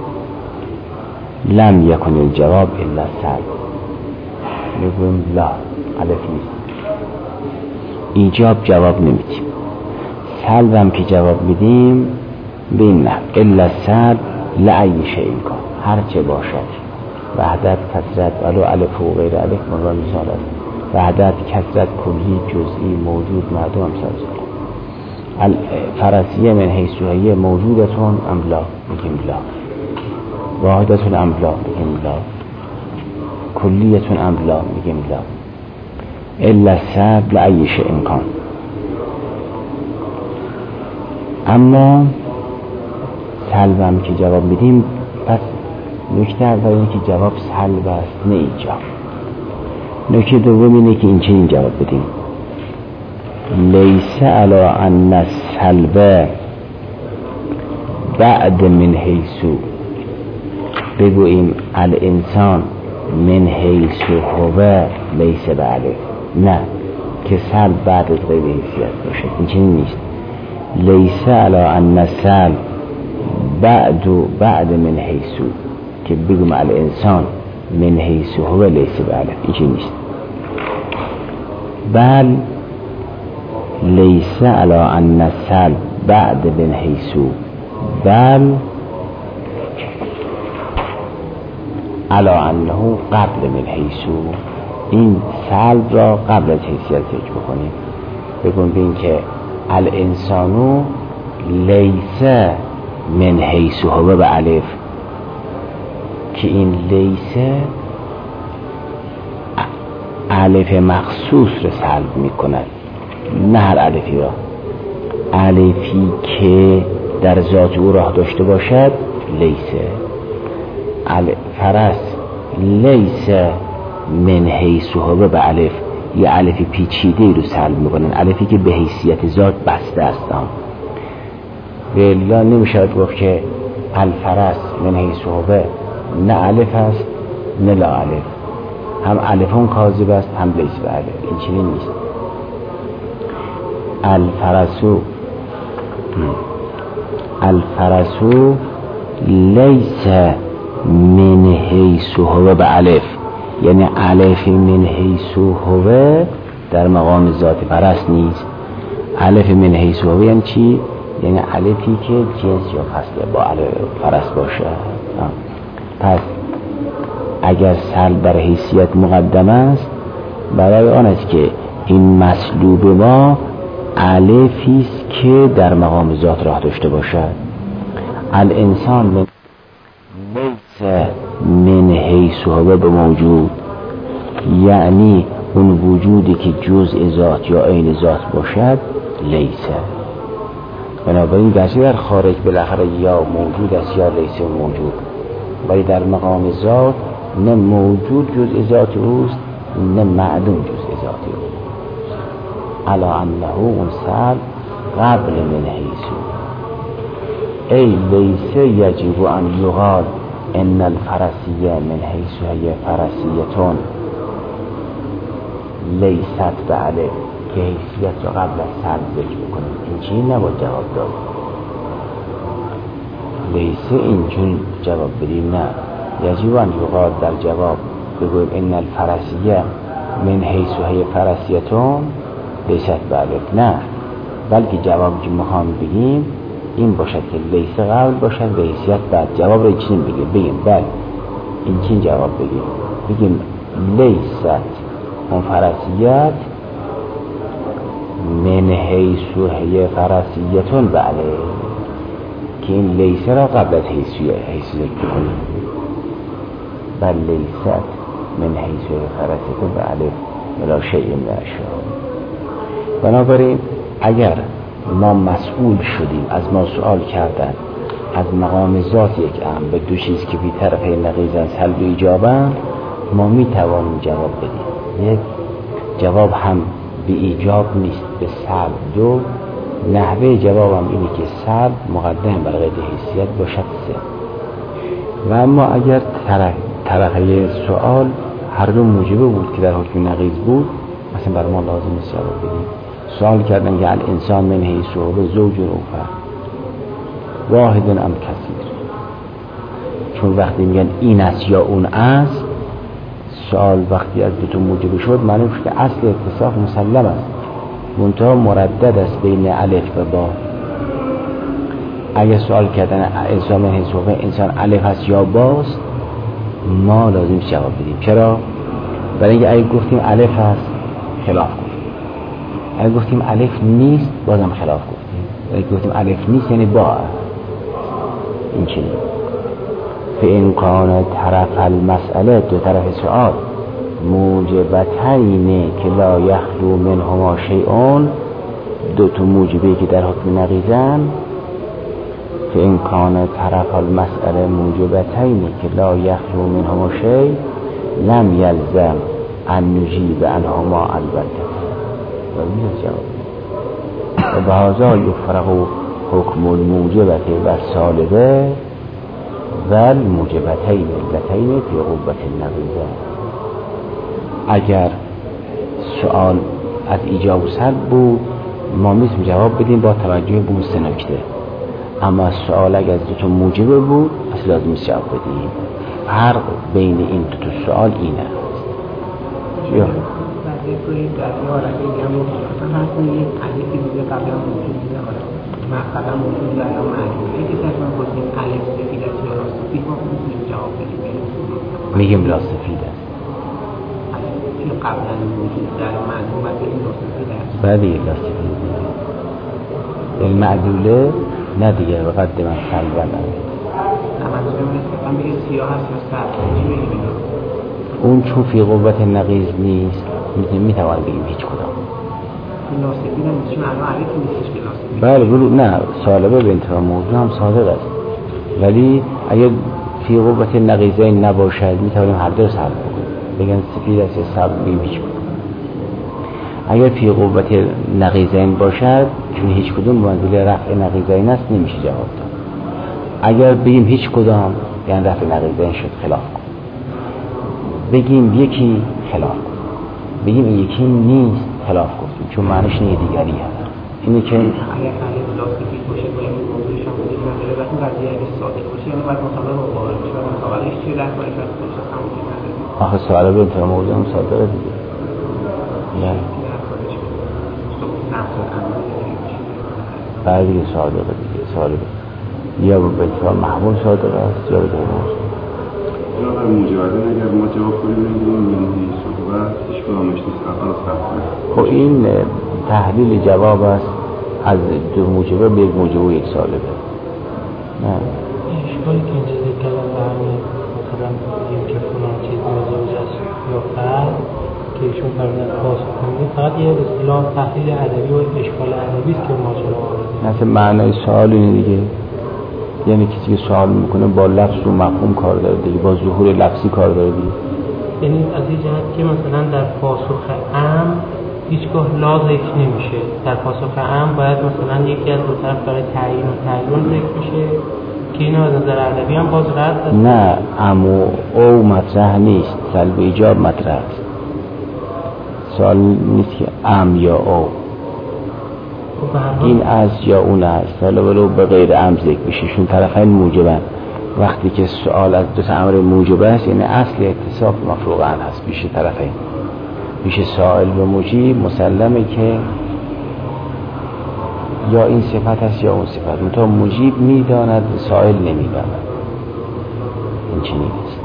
لم یکن الجواب الا سلب، میگویم لا الف نیست، ایجاب جواب نمیدیم، سلب هم که جواب میدیم بین نه الا سلب لعی شیء کن، هر چه باشد، وحدت کثرت ولو الف و غیر الف مورد مثال است، وحدت کثرت کلی جزئی موجود معدوم امثال. الفرسیه من حیث هي موجودتون ام لا، میگیم لا، واحدتون ام لا، میگیم لا، کلیتون ام لا، میگیم لا، الا سلب لعی شیء کن. اما سلبم که جواب میدیم، پس نکته اول اینه که جواب سلب است نه ایجاب. نکته دوم اینه که این چنین جواب بدیم لیس علی ان السلب بعد من حیث، بگوییم الانسان من حیث هو لیس بعده، نه که سلب بعد از غیر حیثیت باشه، این چنین نیست. لیس علی ان السلب بعد بعد من حیث، که بگویم الانسان من حیث هو لیس بعده، این چنین نیست. بل لیس علی ان السلب بعد من حیث، بل علی انه قبل من حیث، این سلب را قبل از حیثیت فکر بکنیم. بگم بین که الانسانو لیس من حیث هو به الف، که این لیس الف مخصوص را سلب می کند، نه هر الفی را. الفی که در ذات او راه داشته باشد لیسه. فرس لیس من حیث هو به الف، یه الف پیچیده رو سلب میکنن، الفی که به حیثیت ذات بسته است. ولی نمیشود گفت که الفرس من حیث هو نه الف است نه لا الف، هم الفون کاذب است هم لیس به الف، این چنین نیست. الفرسو الفرسو لیس من حیث هو به الف، یعنی الف من حیث هو در مقام ذات فرس نیست. الف من حیث هو یعنی چی؟ یعنی الفی که جنس یا فصله با الف فرس باشه. پس اگر سلب بر حیثیت مقدم است، برای آن است که این مسلوب ما الفی است که در مقام ذات راه داشته باشد. الانسان من لیس من حیث هو به موجود، یعنی اون وجودی که جزء ذات یا عین ذات باشد لیسه. بنابراین گرچه در خارج بالاخره یا موجود است یا لیس موجود، ولی در مقام ذات نه موجود جزء ذات اوست نه معدوم جزء ذات اوست. علا انه اون سلب قبل من حیث، ای لیس یجب ان یقال ان الفرسیه من حیث هی فرسیتون لیست بعده، که حیثیت رو قبل از سلب ذکر بکنیم. این چی نباید جواب داد. لیسه اینجور جواب بدیم، نه. یجب ان یقال در جواب بگویم ان الفرسیه من حیث هی فرسیتون لیست بعده، نه، بلکه جوابی که میخوام بگیم این باشد که لیسه قبل باشد به حیثیت بعد. جواب رو چنین بگیم بگیم بله این چین جواب بگیم بگیم لیست اون فرسیت من حیث هی فرسیتون بله، که این لیسه را قبل از حیثیت بکنیم. بل لیست من حیث هی فرسیتون بله ولا شیء من الاشیاء. بنابراین اگر ما مسئول شدیم، از ما سوال کردن از مقام ذات یک امر به دو چیز که بی طرف نقیضن سلب و ایجابن، ما می توانیم جواب بدیم. یک، جواب هم به ایجاب نیست به سلب. دو، نحوه جواب هم اینه که سلب مقدم بر قید حیثیت باشد. سه، و اما اگر طرفه سوال هر دو موجبه بود که در حکم نقیض بود، مثلا بر ما لازم نیست جواب بدیم. سوال کردن که الانسان من حیث هو زوج و فرد واحد ام کثیر، چون وقتی میگن این است یا اون است، سوال وقتی از دو تا موجب شد معنی که اصل اتصاف مسلم است، منتها مردد است بین الف و با. اگر سوال کردن انسان من حیث هو انسان الف است یا باست، ما لازم جواب بدیم. چرا؟ برای اینکه اگه گفتیم الف است خلاف گفتیم، اگه گفتیم الف نیست بازم خلاف گفتیم، اگه گفتیم الف نیست یعنی با. این چیه؟ فإن کان طرف المسئله، دو طرف سؤال، موجبتین که لا یخلو منهما شیئون، دو تا موجبه که در حکم نقیضن. فإن کان طرف المسئله موجبتین که لا یخلو منهما شیء لم یلزم ان نجیب عنهما البته. و میشه جواب و به هذا یفرق حکم الموجبت و سالبه و الموجبتین اللتین فی قوة النقیضه. اگر سوال از ایجاب و سلب بود ما میتونیم جواب بدیم با توجه به اون سه نکته، اما سوال اگر از دو تا موجبه بود اصلا لازم نیست جواب بدیم. فرق بین این دو تا سوال اینه است. یا
بعد کوئی در حالت دیگه مثلا هر کوئی یک الفی دیگه قبلا موجود بوده، حالا مثلا موجود یا الان معلومه یکی مثلا گفتیم الف سفید است یا راست سفید، ما میتونیم جواب بدیم
میگیم لا سفید است.
این قبلا موجود در معلوم باید بگیم لا سفید است.
بله لا سفید المعدوله نه دیگه وقت من سلب نداره.
منظورم اینه که من بگیم سیاه هست یا سبز چی بگیم؟
اون چون فی قوت نقیض نیست میتوان بگیم هیچ کدام.
لا سفید هم چون الان علیکی نیستش که لا سفید.
بله بلو نه سالبه به انتها موضوع هم صادق است، ولی اگر فی قوت نقیضین نباشد میتوانیم هر دو رو سلب بکنیم، بگن سفید است یا سبز بگیم هیچ کدام. اگر فی قوت نقیضین باشد چون هیچ کدوم به منزله رفع نقیضین است نمیشه جواب داد. اگر بگیم هیچ کدام یعنی رفع نقیضین شد خلاف کن، بگیم یکی خلاف کن، بگیم این یکی نیست خلاف گفتیم چون معنیش نیه دیگری هست. اینه که
اگر خلیل لا سفید باشه باید موضوعش هم بودیم نداره وقتی قضیه اگه صادق باشه یعنی باید مطابق مقابل باشه و مقابلش چیه در باید باید باشه همونی نداره.
آخه سوال به انتها موضوع هم صادقه دیگه. یعنی بعد دیگه صادقه دیگه صادقه یا به انتها محمول صادقه است یا به دیگه موضوع.
یا در موجبتین اگر ما جواب کنیم بگیم منهی صحبت هیچ کدامش نیست اول سب کنیم.
خب این تحلیل جواب است از دو موجبه به یک موجبه و یک سالبه. نه
اشکالی که اینجا ذکر کردن به همین مثلا بگیم که فلان چیز مزوج است یا فرد که ایشون فرمودن پاسخ کنید فقط یه اصطلاح تحلیل ادبی و اشکال ادبی است که ماجرا آورده.
مثلا معنای سوال اینه دیگه، یعنی کسی که سوال میکنه با لفظ و مفهوم کار داره دیگه، با ظهور لفظی کار داره دیگه.
یعنی از این جهت که مثلا در پاسخ ام هیچگاه لا ذکر نمیشه، در پاسخ ام باید مثلا یکی از دو طرف برای تعیین و تعیین ذکر میشه که اینو از نظر ادبی هم باز رد هست.
نه ام و او مطرح نیست، سلب ایجاب مطرح است. سوال نیست که ام یا او، این از یا اون است، حالا ولو به غیر ام ذکر بشه چون طرفین موجبن. وقتی که سوال از دو تا امر موجب است یعنی اصل اتصاف مفروغان هست پیش طرفین، پیش سائل و مجیب مسلمه که یا این صفت است یا اون صفت، منتها مجیب میداند سائل نمیداند. این چنین است.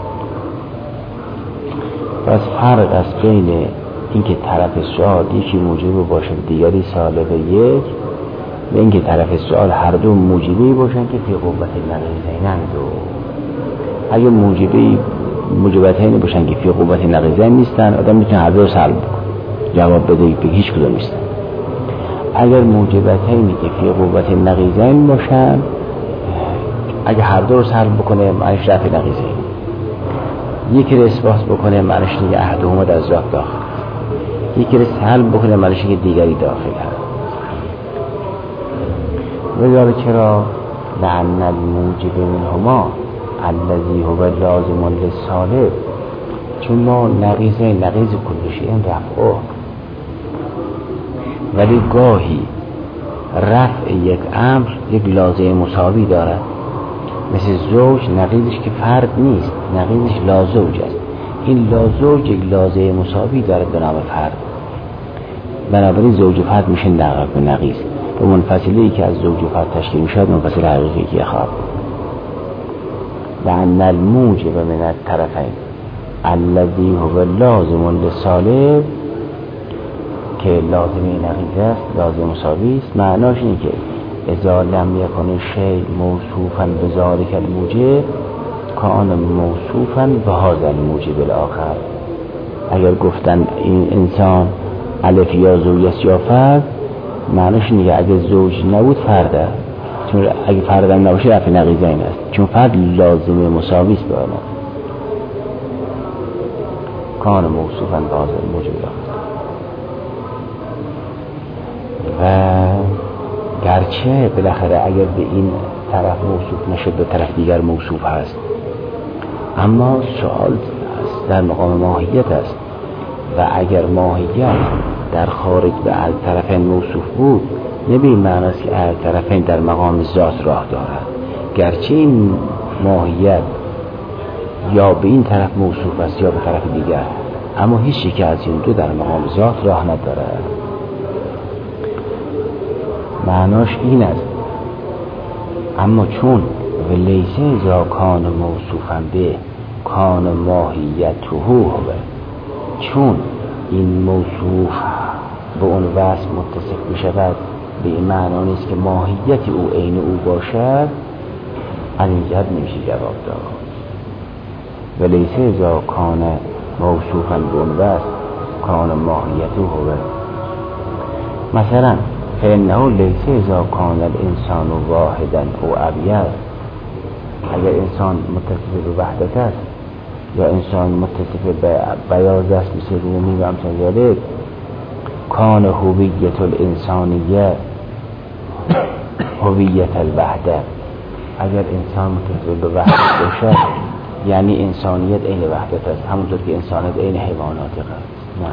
پس فرق است بین اینکه طرف سوال یکی موجب باشه دیگری سالب یک و اینکه طرف سوال هر دو موجبی باشن که فی قوت نقیضینند. و اگه موجبی موجبتین باشن که فی قوت نقیضین نیستن آدم میتونه هر دو سلب جواب بده به هیچ کدوم نیستن. اگر موجبتینی که فی قوت نقیضین باشن اگه هر دو رو سلب بکنه معنیش رفع نقیضین، یکی رو اثبات بکنه معنیش دیگه احدهما در ذات داخل، یکی رو سلب بکنه معنیش که دیگری داخل هست. ولی چرا لأن الموجب منهما الذي هو لازم للسالب، چون ما نقیض نقیض کل شیء رفعه، ولی گاهی رفع یک امر یک لازم مساوی دارد. مثل زوج نقیضش که فرد نیست، نقیضش لازوج است. این لازوج یک لازم مساوی دارد به نام فرد، بنابراین زوج و فرد میشه نقیض به نقیض و منفصلی که از زوج و فرد تشکیل میشد منفصل حقیقی که خواب. لأن الموجب من الطرفین الذي هو لازم للسالب که لازمی نقیض است لازم مساوی است، معناش اینه که اذا لم یکن شیء موصوفا بذلک الموجب کان موصوفا بهذا الموجب الاخر. اگر گفتن این انسان الف یا زوج است یا فرد، معناش اینه که اگر زوج نبود فرده، چون اگه فرد هم نباشه رفع نقیضین است، چون فرد لازم مساوی است به آن کان موصوفا بهذا الموجب الاخر. و گرچه بالاخره اگر به این طرف موصوف نشد به طرف دیگر موصوف هست، اما سوال است در مقام ماهیت است و اگر ماهیت در خارج به طرفین موصوف بود نه به این معنی است که طرفین در مقام ذات راه دارد، گرچه این ماهیت یا به این طرف موصوف است یا به طرف دیگر، اما هیچ یک از این دو در مقام ذات راه ندارد. معناش این است اما چون و لیسه اذا کان موصوفا به کان ماهیته هو، چون این موصوف به اون وصف متصف می شود به این معنا نیست که ماهیت او عین او باشد، از این جهت نمیشه جواب داد. و لیسه اذا کان موصوفا به اون وصف کان ماهیته هو، مثلا فإنه لیسه اذا کان الانسان واحدا او ابیض، اگر انسان متصف به وحدت است یا انسان متصف به بیاض است مثل رومی و امثال ذلک، کان هویت الانسانیه هویت الوحده، اگر انسان متصف به وحدت باشد یعنی انسانیت عین وحدت است، همونطور که انسانیت عین حیوانات است. نه،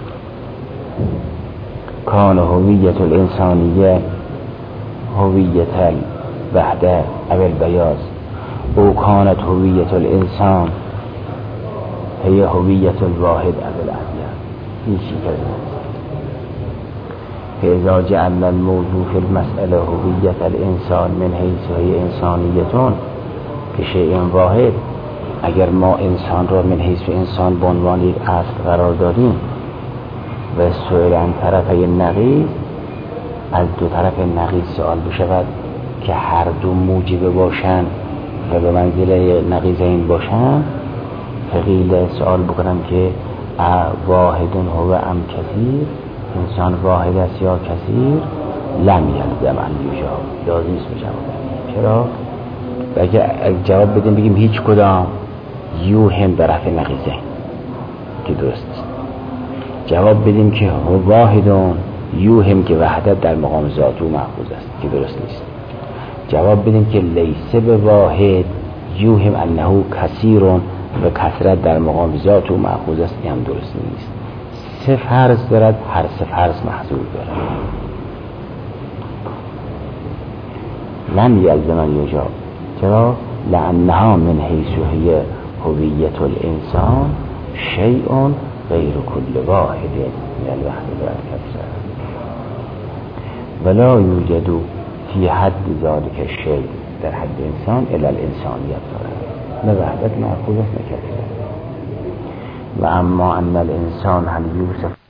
کان هویت الانسانیه هویت الوحده او البیاض او کانت هویت الانسان هی هویت الواحد او الابیض. این چی کرده؟ فاذا جعلنا الموضوع في المسأله هویت الانسان من حیث هی انسانیتون که شیء واحد، اگر ما انسان را من حیث انسان به عنوان یک اصل قرار داریم و سؤال عن طرفی نقیض، از دو طرف نقیض سؤال بشود که هر دو موجب باشند و به منزله نقیضین باشند، فقیل سؤال بکنم که واحدون هو ام کثیر، انسان واحد است یا کثیر، لم یلزم ان یجاب، لازم نیست بجواب. چرا؟ و اگه جواب بدیم بگیم هیچ کدام، یو هم در رفع نقیضین که درست است. جواب بدیم که واحدون یو هم که وحدت در مقام ذات او محفوظ است که درست نیست. جواب بدیم که لیسه به واحد یو هم انه کثیرون و کثرت در مقام ذات او محفوظ است، این هم درست نیست. سه فرض دارد، هر سه فرض محذور دارد. لم یلزم ان یجاب. چرا؟ لانها من حیث هی هویت الانسان شیء غیر کل واحد من الوحدة والكثرة ولا یوجد فی حد ذلك الشیء، در حد انسان الی الانسانیت دارد، نه وحدت محفوظ است نه کثرت. و اما ان الانسان هل یوصف